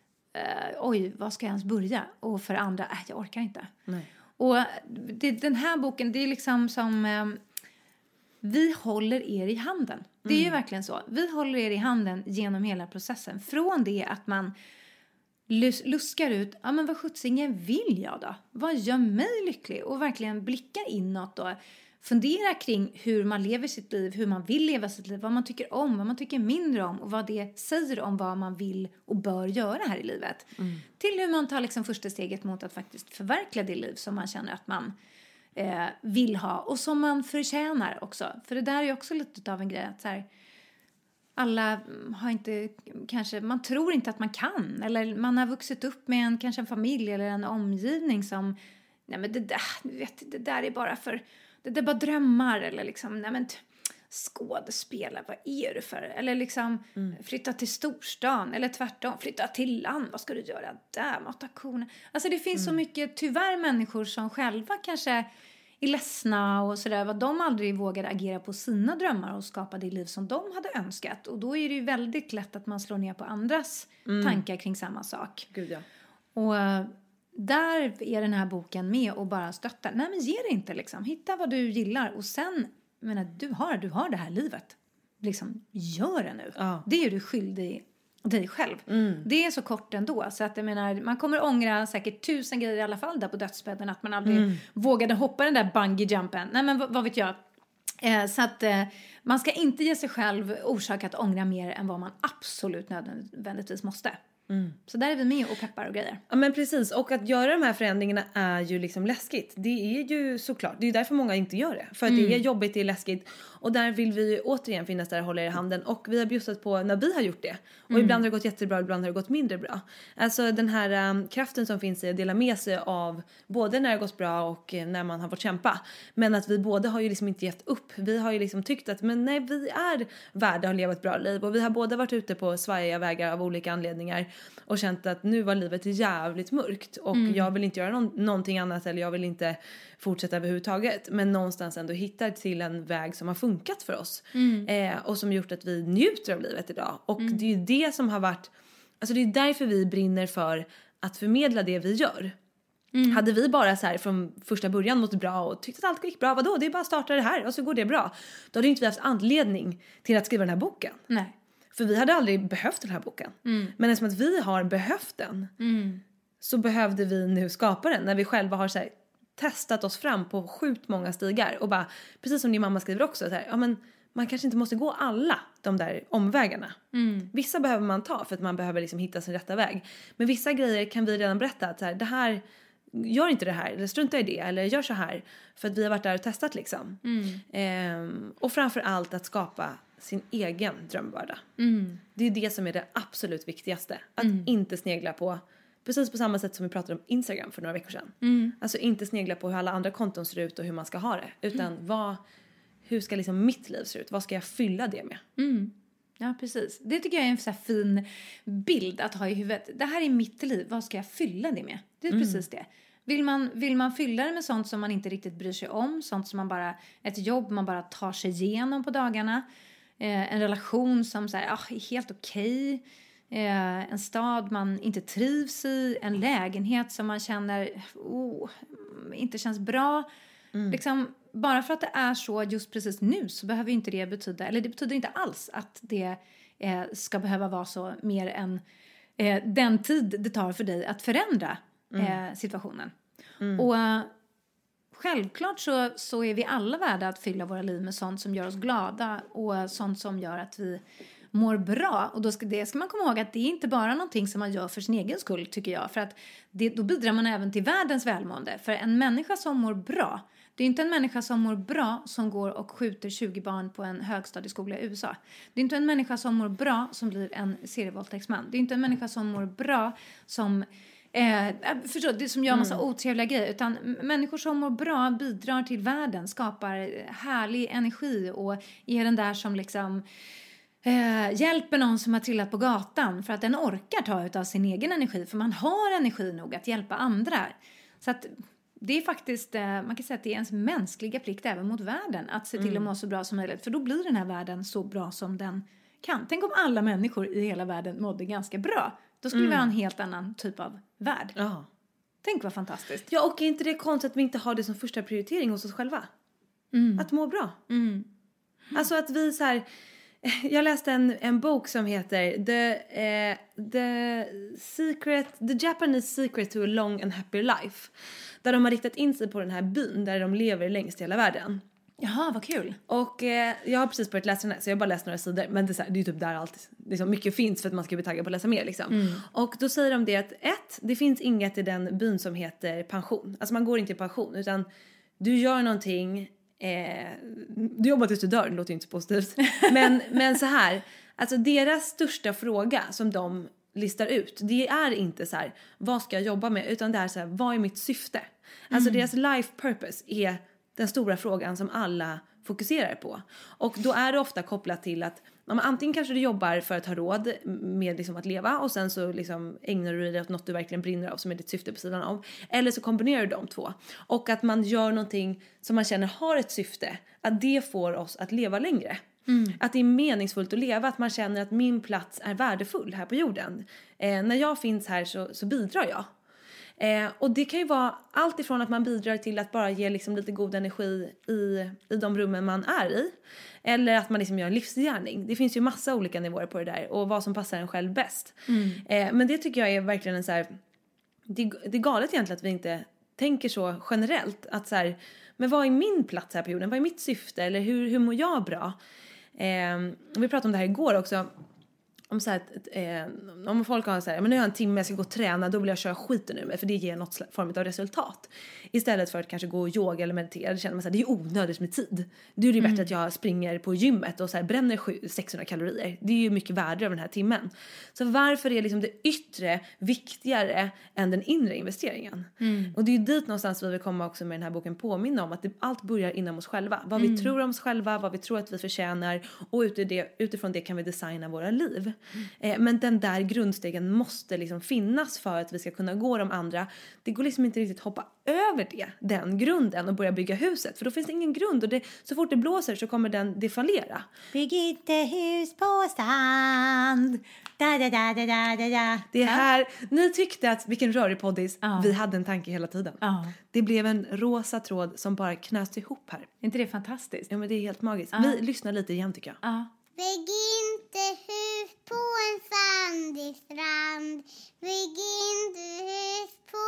oj, vad ska jag ens börja? Och för det andra, äh, jag orkar inte. Nej. Och det, den här boken, det är liksom som um, vi håller er i handen. Det är ju verkligen så. Vi håller er i handen genom hela processen. Från det att man lus- luskar ut, ja men vad sjuttsingen vill jag då? Vad gör mig lycklig? Och verkligen blicka inåt och fundera kring hur man lever sitt liv, hur man vill leva sitt liv, vad man tycker om, vad man tycker mindre om och vad det säger om vad man vill och bör göra här i livet. Mm. Till hur man tar liksom första steget mot att faktiskt förverkliga det liv som man känner att man Eh, vill ha och som man förtjänar också. För det där är ju också lite av en grej att så här, alla har inte kanske, man tror inte att man kan, eller man har vuxit upp med en kanske en familj eller en omgivning som nej men det där, du vet, det där är bara för det där är bara drömmar, eller liksom nej men skådespela, vad är du för? Eller liksom mm. flytta till storstan, eller tvärtom, flytta till land, vad ska du göra där, mata korna. Alltså det finns mm. så mycket, tyvärr, människor som själva kanske är ledsna och sådär, vad de aldrig vågade agera på sina drömmar och skapa det liv som de hade önskat. Och då är det ju väldigt lätt att man slår ner på andras mm. tankar kring samma sak. Gud, ja. Och där är den här boken med och bara stöttar. Nej men ge det inte liksom, hitta vad du gillar och sen, jag menar, du har, du har det här livet. Liksom, gör det nu. Ja. Det är du skyldig dig själv. Mm. Det är så kort ändå. Så att jag menar, man kommer ångra säkert tusen grejer i alla fall där på dödsbädden. Att man aldrig mm. vågade hoppa den där bungee jumpen. Nej men vad, vad vet jag. Eh, så att eh, man ska inte ge sig själv orsak att ångra mer än vad man absolut nödvändigtvis måste. Mm. Så där är vi med och peppar och grejer. Ja men precis, och att göra de här förändringarna är ju liksom läskigt. Det är ju såklart, det är därför många inte gör det. För att mm. det är jobbigt, det är läskigt. Och där vill vi ju återigen finnas där och hålla er i handen. Och vi har bjussat på när vi har gjort det. Och mm. ibland har det gått jättebra, ibland har det gått mindre bra. Alltså den här um, kraften som finns i att dela med sig av både när det har gått bra och när man har fått kämpa. Men att vi båda har ju liksom inte gett upp. Vi har ju liksom tyckt att men nej, vi är värda att leva ett bra liv. Och vi har båda varit ute på svajiga vägar av olika anledningar. Och känt att nu var livet jävligt mörkt. Och mm. jag vill inte göra någon, någonting annat. Eller jag vill inte fortsätta överhuvudtaget. Men någonstans ändå hittar till en väg som har funkat för oss. Mm. Eh, och som gjort att vi njuter av livet idag. Och mm. det är ju det som har varit... Alltså det är därför vi brinner för att förmedla det vi gör. Mm. Hade vi bara så här från första början mått bra och tyckte att allt gick bra. Vadå? Det är bara att starta det här och så går det bra. Då hade inte vi haft anledning till att skriva den här boken. Nej. För vi hade aldrig behövt den här boken. Mm. Men eftersom att vi har behövt den. Mm. Så behövde vi nu skapa den. När vi själva har så här, testat oss fram på sjukt många stigar. Och bara, precis som din mamma skriver också. Så här, ja, men man kanske inte måste gå alla de där omvägarna. Mm. Vissa behöver man ta för att man behöver liksom hitta sin rätta väg. Men vissa grejer kan vi redan berätta. Att så här, det här, gör inte det här. Eller strunta i det. Eller gör så här. För att vi har varit där och testat liksom. Mm. Ehm, och framförallt att skapa sin egen drömvardag. Mm. Det är det som är det absolut viktigaste. Att mm. inte snegla på, precis på samma sätt som vi pratade om Instagram för några veckor sedan. Mm. Alltså inte snegla på hur alla andra konton ser ut och hur man ska ha det. Utan mm. vad, hur ska liksom mitt liv se ut? Vad ska jag fylla det med? Mm. Ja, precis. Det tycker jag är en så här fin bild att ha i huvudet. Det här är mitt liv. Vad ska jag fylla det med? Det är mm. precis det. Vill man, vill man fylla det med sånt som man inte riktigt bryr sig om. Sånt som man bara, ett jobb man bara tar sig igenom på dagarna. Eh, en relation som så här, ah, är helt okej. Eh, en stad man inte trivs i. En lägenhet som man känner oh, inte känns bra. Mm. Liksom, bara för att det är så just precis nu så behöver inte det betyda, eller det betyder inte alls att det eh, ska behöva vara så mer än eh, den tid det tar för dig att förändra mm. eh, situationen. Mm. Och uh, självklart så, så är vi alla värda att fylla våra liv med sånt som gör oss glada och sånt som gör att vi mår bra. Och då ska, det ska man komma ihåg att det är inte bara någonting som man gör för sin egen skull, tycker jag. För att det, då bidrar man även till världens välmående. För en människa som mår bra, det är inte en människa som mår bra som går och skjuter tjugo barn på en högstadieskola i U S A. Det är inte en människa som mår bra som blir en serievåldtäktsman. Det är inte en människa som mår bra som... Eh, förstår, det som gör massa mm. otrevliga grejer, utan människor som mår bra bidrar till världen, skapar härlig energi och ger den där som liksom eh, hjälper någon som har trillat på gatan för att den orkar ta ut av sin egen energi, för man har energi nog att hjälpa andra. Så att det är faktiskt, eh, man kan säga att det är ens mänskliga plikt även mot världen att se till mm. att må så bra som möjligt, för då blir den här världen så bra som den kan. Tänk om alla människor i hela världen mådde ganska bra. Då skulle mm. vi ha en helt annan typ av värld. Ja. Tänk vad fantastiskt. Ja, och är inte det konstigt att vi inte har det som första prioritering hos oss själva? Mm. Att må bra. Mm. Alltså att vi så här... Jag läste en, en bok som heter The, eh, the, Secret, The Japanese Secret to a Long and Happy Life. Där de har riktat in sig på den här byn där de lever längst i hela världen. Jaha, vad kul. Och eh, jag har precis börjat läsa den här, så jag har bara läst några sidor. Men det är, så här, det är typ där allt liksom, mycket finns för att man ska bli taggad på att läsa mer liksom. Mm. Och då säger de det att ett, det finns inget i den byn som heter pension. Alltså man går inte i pension, utan du gör någonting, eh, du jobbar tills du dör, det låter inte så positivt. men, men så här, alltså deras största fråga som de listar ut, det är inte så här, vad ska jag jobba med? Utan det är så här, vad är mitt syfte? Alltså mm. deras life purpose är den stora frågan som alla fokuserar på. Och då är det ofta kopplat till att ja, antingen kanske du jobbar för att ha råd med liksom att leva, och sen så liksom ägnar du dig åt något du verkligen brinner av som är ditt syfte på sidan av. Eller så kombinerar du de två. Och att man gör någonting som man känner har ett syfte. Att det får oss att leva längre. Mm. Att det är meningsfullt att leva. Att man känner att min plats är värdefull här på jorden. Eh, när jag finns här så, så bidrar jag. Eh, och det kan ju vara allt ifrån att man bidrar till att bara ge liksom lite god energi i, i de rummen man är i. Eller att man liksom gör en livsgärning. Det finns ju massa olika nivåer på det där. Och vad som passar en själv bäst. Mm. Eh, men det tycker jag är verkligen en så här... Det, det är galet egentligen att vi inte tänker så generellt. Att så här, men vad är min plats här på jorden? Vad är mitt syfte? Eller hur, hur mår jag bra? Eh, vi pratade om det här igår också. Om, så här, eh, om folk har så här, men nu har jag en timme, jag ska gå och träna, då vill jag köra skiten ur mig, för det ger något form av resultat. Istället för att kanske gå och yoga eller meditera, det känner man så här, det är onödigt med tid. Det är ju mm. bättre att jag springer på gymmet och så här, bränner sexhundra kalorier. Det är ju mycket värde av den här timmen. Så varför är liksom det yttre viktigare än den inre investeringen? Mm. Och det är ju dit någonstans vi vill komma också med den här boken, påminna om att det, allt börjar inom oss själva. Vad mm. vi tror om oss själva, vad vi tror att vi förtjänar, och utifrån det kan vi designa våra liv. Mm. Men den där grundstegen måste liksom finnas för att vi ska kunna gå de andra. Det går liksom inte riktigt hoppa över det, den grunden, och börja bygga huset. För då finns det ingen grund, och det, så fort det blåser så kommer den defallera. Bygg inte hus på sand. Da, da, da, da, da, da. Det är här, ni tyckte att vilken rörig poddis, ja. Vi hade en tanke hela tiden. Ja. Det blev en rosa tråd som bara knöts ihop här. Är inte det fantastiskt? Ja, men det är helt magiskt. Ja. Vi lyssnar lite igen tycker jag. Ja. Bygg inte hus på en sandig strand. Bygg inte hus på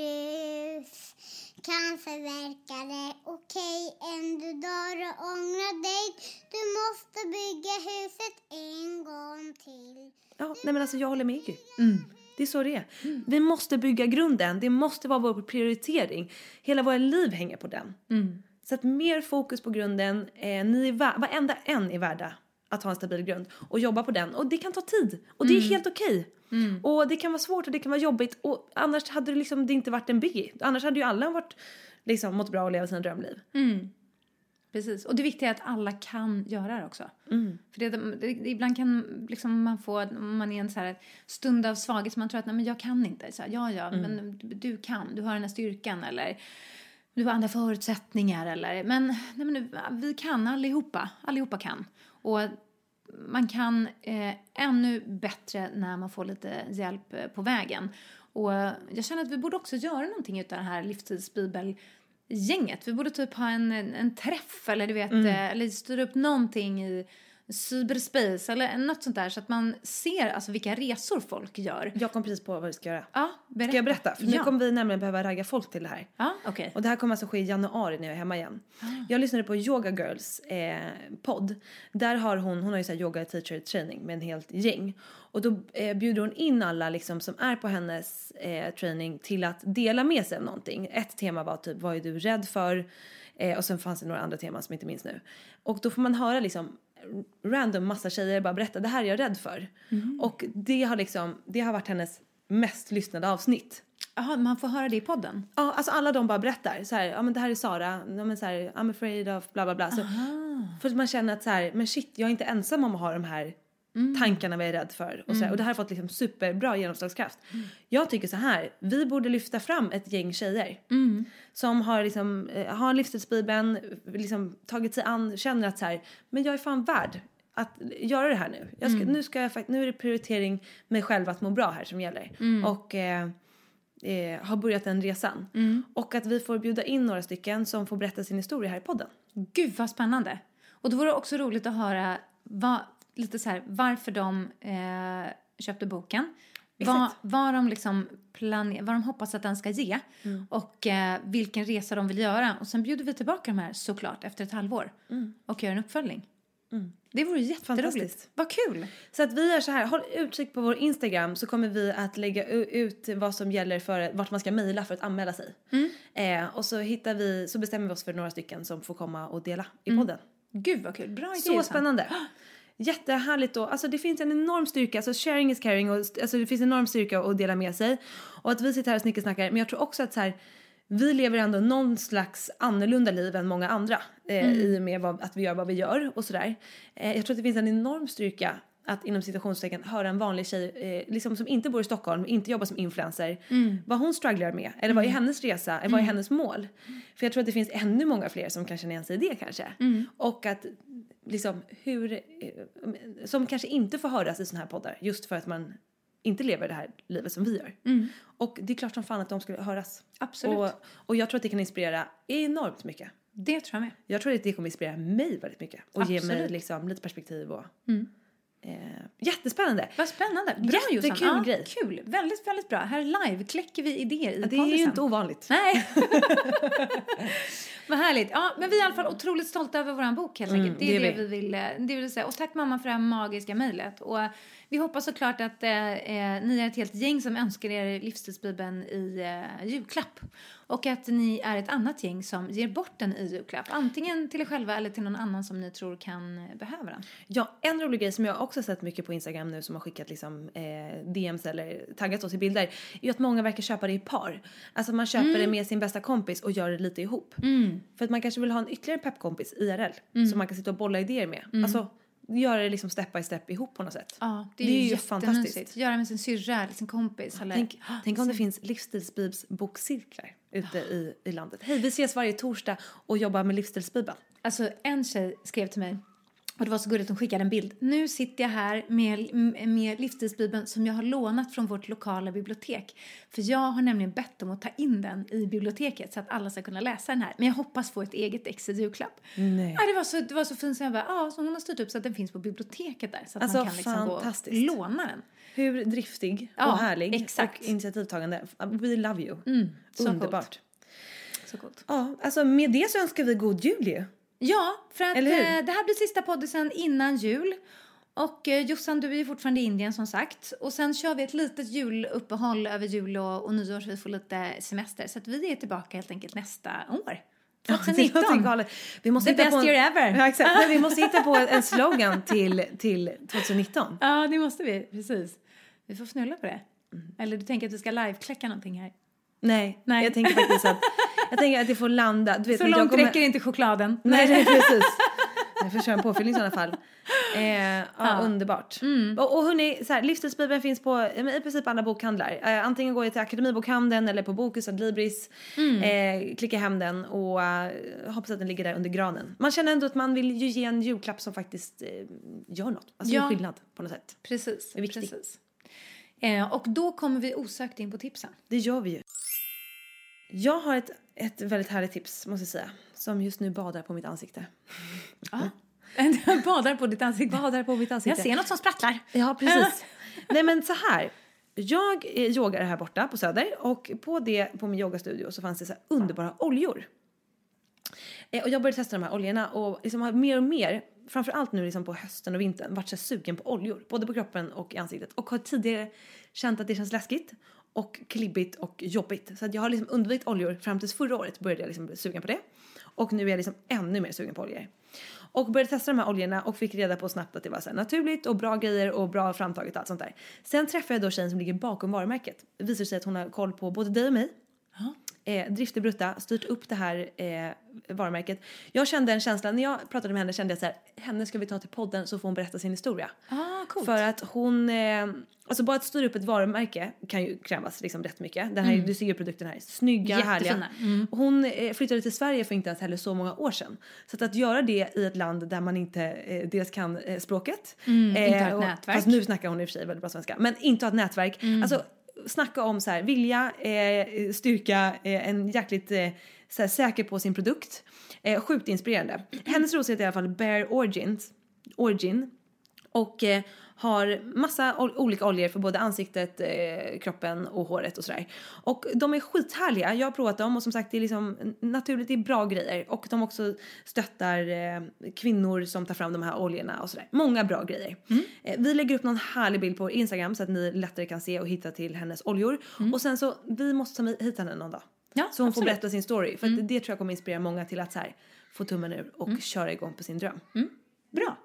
grus. Kanske verkar det okej en du dör och ångrar dig. Du måste bygga huset en gång till. Ja, nej men alltså jag håller med ju. Mm. Det är så det är. Mm. Vi måste bygga grunden. Det måste vara vår prioritering. Hela våra liv hänger på den. Mm. Så att mer fokus på grunden. Eh, ni är vä- varenda en är värda att ha en stabil grund och jobba på den. Och det kan ta tid. Och det är mm. helt okej. Mm. Och det kan vara svårt och det kan vara jobbigt. Och annars hade det, liksom, det inte varit en biggie. Annars hade ju alla varit, liksom, mått bra och leva sina drömliv. Mm. Precis. Och det viktiga är att alla kan göra det också. Mm. För det, det, ibland kan liksom man få, man är en så här stund av svaghet som man tror att nej, men jag kan inte. Så här, ja, ja, mm. men du kan. Du har den här styrkan eller du har andra förutsättningar. Eller, men, nej, men vi kan allihopa. Allihopa kan. Och man kan eh, ännu bättre när man får lite hjälp eh, på vägen. Och jag känner att vi borde också göra någonting utav den här livstidsbibelgänget. Vi borde typ ha en, en, en träff eller du vet, mm. eh, eller styra upp någonting i cyberspace eller något sånt där så att man ser alltså vilka resor folk gör. Jag kom precis på vad vi ska göra. Ja, berätta. Ska jag berätta? För ja. nu kommer vi nämligen behöva ragga folk till det här. Ja, okej. Okay. Och det här kommer alltså ske i januari när jag är hemma igen. Ah. Jag lyssnade på Yoga Girls eh, podd. Där har hon, hon har ju så här yoga teacher training med en helt gäng. Och då eh, bjuder hon in alla liksom som är på hennes eh, training till att dela med sig av någonting. Ett tema var typ, vad är du rädd för? Eh, och sen fanns det några andra teman som inte minns nu. Och då får man höra liksom random massa tjejer bara berätta, det här är jag rädd för. Mm. Och det har liksom, det har varit hennes mest lyssnade avsnitt. Jaha, man får höra det i podden? Ja, alltså alla de bara berättar. Så här, ja men det här är Sara. Ja, men så här, I'm afraid of bla bla bla. Så, för att man känner att så här, men shit, jag är inte ensam om att ha de här mm. tankarna vi är rädd för. Och, så här, och det här har fått liksom superbra genomslagskraft. Mm. Jag tycker så här, vi borde lyfta fram ett gäng tjejer. Mm. Som har liksom, eh, har livsstilsbibeln, liksom tagit sig an, känner att så här, men jag är fan värd att göra det här nu. Jag ska, mm. nu, ska jag, nu är det prioritering mig själv att må bra här som gäller. Mm. Och eh, eh, har börjat den resan. Mm. Och att vi får bjuda in några stycken som får berätta sin historia här i podden. Gud vad spännande. Och då vore det också roligt att höra vad, lite så här, varför de eh, köpte boken. Vad, vad de liksom planer, vad de hoppas att den ska ge. Mm. Och eh, vilken resa de vill göra. Och sen bjuder vi tillbaka de här såklart efter ett halvår. Mm. Och gör en uppföljning. Mm. Det vore jätteroligt. Vad kul. Så att vi gör så här, håll utkik på vår Instagram så kommer vi att lägga ut vad som gäller för vart man ska mejla för att anmäla sig. Mm. Eh, och så hittar vi, så bestämmer vi oss för några stycken som får komma och dela i mm. podden. Gud vad kul, bra idé. Så spännande. Jättehärligt då. Alltså det finns en enorm styrka. Alltså sharing is caring. Och, alltså det finns en enorm styrka att dela med sig. Och att vi sitter här och snickesnackar. Men jag tror också att så här, vi lever ändå någon slags annorlunda liv än många andra. Eh, mm. I och med vad, att vi gör vad vi gör och sådär. Eh, jag tror att det finns en enorm styrka att inom situationstecken höra en vanlig tjej eh, liksom som inte bor i Stockholm, inte jobbar som influencer. Mm. Vad hon strugglar med. Eller mm. vad är hennes resa? Eller vad är hennes mål? Mm. För jag tror att det finns ännu många fler som kan känna igen sig i det kanske. Mm. Och att liksom hur, som kanske inte får höras i såna här poddar. Just för att man inte lever det här livet som vi gör. Mm. Och det är klart som fan att de skulle höras. Absolut. Och, och jag tror att det kan inspirera enormt mycket. Det tror jag med. Jag tror att det kommer inspirera mig väldigt mycket. Och Absolut. Ge mig liksom lite perspektiv och... Mm. Eh, jättespännande. Vad spännande. Bra Jättekul ja, grej. Kul. Väldigt, väldigt bra. Här live kläcker vi idéer i ja, det podden. är ju inte ovanligt. Nej. Vad härligt. Ja, men vi är i alla fall otroligt stolta över våran bok helt enkelt. Mm, det är det, det vi vill, det vill säga. Och tack mamma för det här magiska mejlet. Och vi hoppas såklart att eh, ni är ett helt gäng som önskar er livsstilsbibeln i eh, julklapp. Och att ni är ett annat gäng som ger bort den i julklapp. Antingen till er själva eller till någon annan som ni tror kan behöva den. Ja, en rolig grej som jag också sett mycket på Instagram nu som har skickat liksom, eh, D M's eller taggat oss i bilder. Är ju att många verkar köpa det i par. Alltså man köper mm. det med sin bästa kompis och gör det lite ihop. Mm. För att man kanske vill ha en ytterligare peppkompis I R L. Mm. Som man kan sitta och bolla idéer med. Mm. Alltså göra det liksom step by step ihop på något sätt. Ja, det är, det är ju fantastiskt. Göra med sin syrra eller sin kompis. Eller... Tänk, tänk om det finns livsstilsbibs bokcirklar ute i, i landet. Hej, vi ses varje torsdag och jobbar med livsstilsbibeln. Alltså en tjej skrev till mig. Och det var så gulligt, hon skickade en bild. Nu sitter jag här med, med livsstilsbibeln som jag har lånat från vårt lokala bibliotek. För jag har nämligen bett om att ta in den i biblioteket så att alla ska kunna läsa den här. Men jag hoppas få ett eget ex i julklapp. Nej. Ja, det var så, det var så fint. Så jag bara, ja, så hon har styrt upp så att den finns på biblioteket där. Så att alltså, man kan liksom gå och låna den. Hur driftig och ja, härlig. Exakt. Och initiativtagande. We love you. Mm, så Underbart. Coolt. Så coolt. Ja, alltså med det så önskar vi god jul ju. Ja, för att eh, det här blir sista podden innan jul. Och eh, Jossan, du är ju fortfarande i Indien som sagt. Och sen kör vi ett litet juluppehåll över jul och, och nyår så vi får lite semester. Så att vi är tillbaka helt enkelt nästa år. tjugonitton. Ja, vi måste The best på en, year ever. Ja, exakt. Men vi måste hitta på en slogan till, till tjugonitton. Ja, det måste vi. Precis. Vi får fnulla på det. Mm. Eller du tänker att vi ska live-kläcka någonting här? Nej, Nej, jag tänker faktiskt att jag tänker att det får landa. Du vet, så långt kommer... räcker inte chokladen. Nej, nej precis. Jag får köra en påfyllning i sådana fall. Eh, ja, ja. Underbart. Mm. Och, och hörni, så här, livsstilsbibeln finns på i princip alla bokhandlar. Eh, antingen går jag till Akademibokhandeln eller på Bokus och Libris. Mm. Eh, klicka hem den och uh, hoppas att den ligger där under granen. Man känner ändå att man vill ju ge en julklapp som faktiskt eh, gör något. Alltså ja. Gör skillnad på något sätt. Precis. Det är viktigt. Precis. Eh, och då kommer vi osökt in på tipsen. Det gör vi ju. Jag har ett, ett väldigt härligt tips, måste jag säga. Som just nu badar på mitt ansikte. Ah. Badar på ditt ansikte. Badar på mitt ansikte. Jag ser något som sprattlar. Ja, precis. Nej, men så här. Jag yogar här borta på Söder. Och på det, på min yogastudio så fanns det så här underbara oljor. Eh, och jag började testa de här oljorna. Och liksom har mer och mer, framförallt nu liksom på hösten och vintern, varit så sugen på oljor. Både på kroppen och i ansiktet. Och har tidigare känt att det känns läskigt. Och klibbigt och jobbigt. Så att jag har liksom undvikit oljor fram tills förra året. Började jag liksom bli sugen på det. Och nu är jag liksom ännu mer sugen på oljor. Och började testa de här oljorna och fick reda på snabbt att det var så här naturligt och bra grejer och bra framtaget och allt sånt där. Sen träffade jag då tjejen som ligger bakom varumärket. Det visar sig att hon har koll på både dig och mig. Eh, Driftig Brutta, styrt upp det här eh, varumärket. Jag kände en känsla, när jag pratade med henne kände jag så här, henne ska vi ta till podden så får hon berätta sin historia. Ah, coolt. För att hon, eh, alltså bara att styra upp ett varumärke kan ju krävas liksom rätt mycket. Den här, mm. Du ser ju produkten här, snygga, jättefina. Härliga. Mm. Hon eh, flyttade till Sverige för inte ens heller så många år sedan. Så att, att göra det i ett land där man inte eh, dels kan eh, språket. Mm, eh, inte ha ett och, nätverk. Fast nu snackar hon i och för sig väldigt bra svenska. Men inte ha ett nätverk. Mm. Alltså, snacka om så här, vilja, eh, styrka, eh, en jäkligt eh, så här, säker på sin produkt. Eh, sjukt inspirerande. Hennes rosor heter i alla fall Bare Origins, Origin. Och eh, har massa ol- olika oljor för både ansiktet, eh, kroppen och håret och sådär. Och de är skithärliga. Jag har provat dem och som sagt det är liksom naturligt, det är bra grejer. Och de också stöttar eh, kvinnor som tar fram de här oljorna och sådär. Många bra grejer. Mm. Eh, vi lägger upp någon härlig bild på Instagram så att ni lättare kan se och hitta till hennes oljor. Mm. Och sen så, vi måste ta hit henne någon dag. Ja, så hon absolut. får berätta sin story. För mm. att det tror jag kommer inspirera många till att så här, få tummen ur och mm. köra igång på sin dröm. Mm. Bra.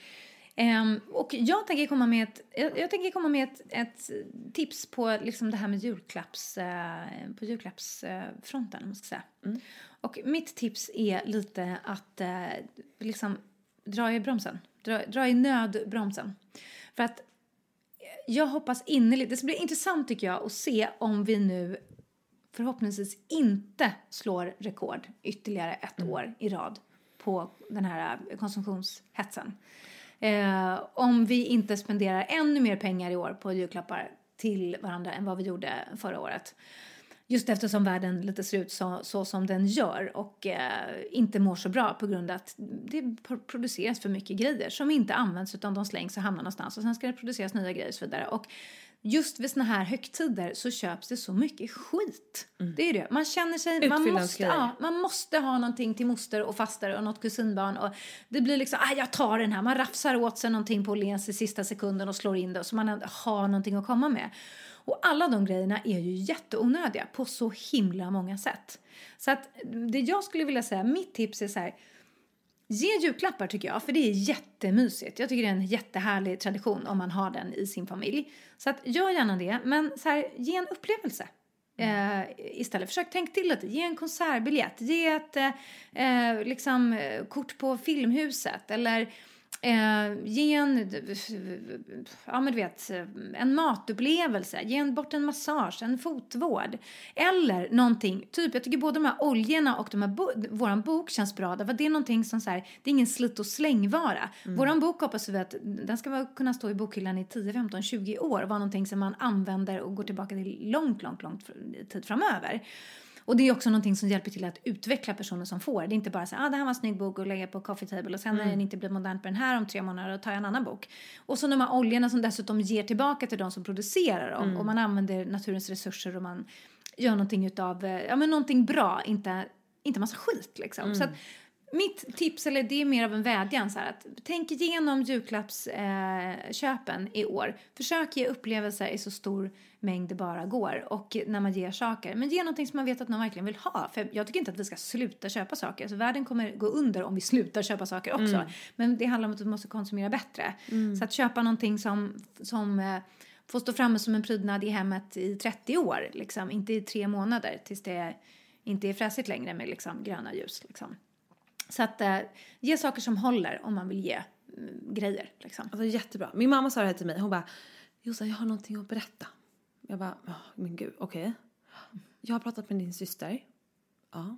Um, och jag tänker komma med ett, jag, jag tänker komma med ett, ett tips på liksom det här med julklapps, uh, på julklappsfronten, uh, måste jag säga. Mm. Och mitt tips är lite att uh, liksom dra i bromsen, dra, dra i nödbromsen. För att jag hoppas innerligt, det ska bli intressant tycker jag att se om vi nu förhoppningsvis inte slår rekord ytterligare ett mm. år i rad på den här konsumtionshetsen. Eh, om vi inte spenderar ännu mer pengar i år på julklappar till varandra än vad vi gjorde förra året. Just eftersom världen lite ser ut så, så som den gör och eh, inte mår så bra på grund av att det produceras för mycket grejer som inte används utan de slängs och hamnar någonstans. Och sen ska det produceras nya grejer och så vidare. Och just vid såna här högtider så köps det så mycket skit. Mm. Det är det. Man känner sig, man måste, ja, man måste ha någonting till moster och faster och något kusinbarn. Och det blir liksom, ah, jag tar den här. Man rafsar åt sig någonting på Åhléns i sista sekunden och slår in det. Så man har någonting att komma med. Och alla de grejerna är ju jätteonödiga på så himla många sätt. Så att det jag skulle vilja säga, mitt tips är så här. Ge julklappar tycker jag, för det är jättemysigt. Jag tycker det är en jättehärlig tradition om man har den i sin familj. Så att gör gärna det, men så här, ge en upplevelse. Eh, istället försök tänk till lite, ge en konsertbiljett, ge ett eh, liksom, kort på Filmhuset eller Eh, ge en, ja men du vet, en matupplevelse, ge en, bort en massage, en fotvård eller någonting, typ jag tycker både de här oljorna och de här bo- våran bok känns bra, det var det någonting som så här, det är ingen slit- och slängvara. Mm. Våran bok hoppas vi att den ska kunna stå i bokhyllan i tio, femton, tjugo år och vara någonting som man använder och går tillbaka till långt, långt, långt tid framöver. Och det är också någonting som hjälper till att utveckla personer som får. Det är inte bara så att ah, det här var en snygg bok och lägga på coffee table och sen när mm. den inte blir modern på den här om tre månader och tar jag en annan bok. Och så de här oljorna som dessutom ger tillbaka till de som producerar dem. Mm. Och man använder naturens resurser och man gör någonting utav, ja men någonting bra, inte, inte massa skit liksom. Mm. Så att mitt tips, eller det är mer av en vädjan så här, att tänk igenom julklappsköpen eh, i år. Försök ge upplevelser i så stor mängd det bara går och när man ger saker. Men ge någonting som man vet att någon verkligen vill ha. För jag tycker inte att vi ska sluta köpa saker. Så världen kommer gå under om vi slutar köpa saker också. Mm. Men det handlar om att vi måste konsumera bättre. Mm. Så att köpa någonting som, som eh, får stå framme som en prydnad i hemmet i trettio år. Liksom. Inte i tre månader tills det inte är fräsigt längre med liksom, gröna ljus. Liksom. Så att eh, ge saker som håller om man vill ge mm, grejer. Liksom. Alltså jättebra. Min mamma sa det här till mig. Hon bara, Jossa, jag har någonting att berätta. Jag bara, oh, men gud, okej. Okay. Jag har pratat med din syster. Ja.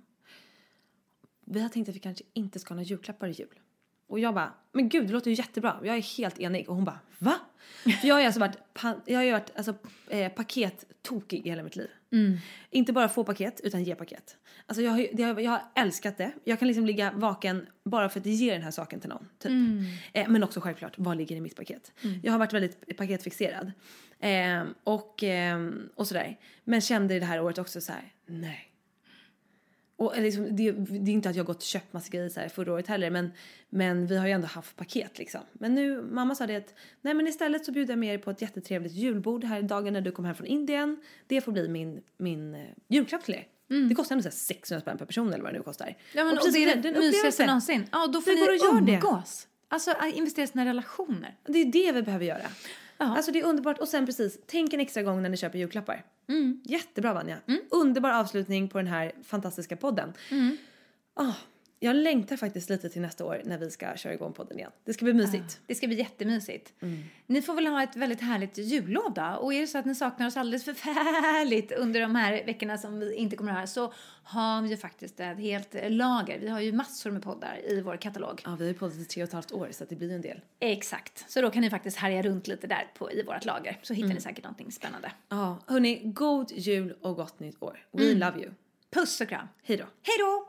Vi har tänkt att vi kanske inte ska ha några julklappar i jul. Och jag bara, men gud, det låter ju jättebra. Jag är helt enig. Och hon bara, va? För jag har ju alltså varit, jag har ju varit alltså, eh, pakettokig i hela mitt liv. Mm. Inte bara få paket utan ge paket. Alltså jag har, jag, jag har älskat det. Jag kan liksom ligga vaken bara för att ge den här saken till någon. Typ. Mm. Eh, men också självklart, vad ligger i mitt paket? Mm. Jag har varit väldigt paketfixerad. Eh, och, eh, och sådär. Men kände det här året också så här: nej. Och liksom, det, det är inte att jag har gått och köpt massa grejer så här förra året heller. Men, men vi har ju ändå haft paket liksom. Men nu, mamma sa det att nej, men istället så bjuder jag med er på ett jättetrevligt julbord här dagen när du kommer hem från Indien. Det får bli min, min uh, julklapp till er. Mm. Det kostar ändå sexhundra spänn per person eller vad det nu kostar. Ja, men och, och det är det mysigaste någonsin. Ja, då får ni umgås. Alltså investera i sina relationer. Det är det vi behöver göra. Aha. Alltså det är underbart. Och sen precis, tänk en extra gång när ni köper julklappar. Mm. Jättebra, Vanja. Mm. Underbar avslutning på den här fantastiska podden. Mm. Oh, jag längtar faktiskt lite till nästa år när vi ska köra igång podden igen. Det ska bli mysigt. Ja, det ska bli jättemysigt. Mm. Ni får väl ha ett väldigt härligt jullov då. Och är det så att ni saknar oss alldeles förfärligt under de här veckorna som vi inte kommer att ha, så har vi ju faktiskt ett helt lager. Vi har ju massor med poddar i vår katalog. Ja, vi har ju poddat i tre och ett halvt år så att det blir en del. Exakt. Så då kan ni faktiskt härja runt lite där på, i vårt lager. Så hittar mm. ni säkert någonting spännande. Ja, hörni, god jul och gott nytt år. We mm. love you. Puss och kram. Hej då. Hej då!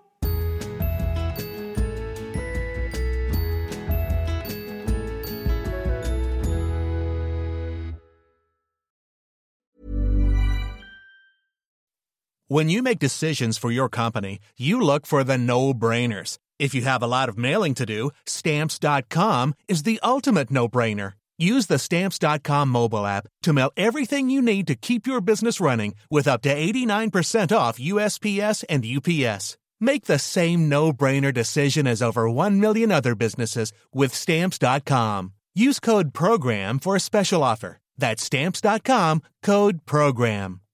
When you make decisions for your company, you look for the no-brainers. If you have a lot of mailing to do, Stamps dot com is the ultimate no-brainer. Use the Stamps dot com mobile app to mail everything you need to keep your business running with up to eighty-nine percent off U S P S and U P S. Make the same no-brainer decision as over one million other businesses with Stamps dot com. Use code PROGRAM for a special offer. That's Stamps dot com, code PROGRAM.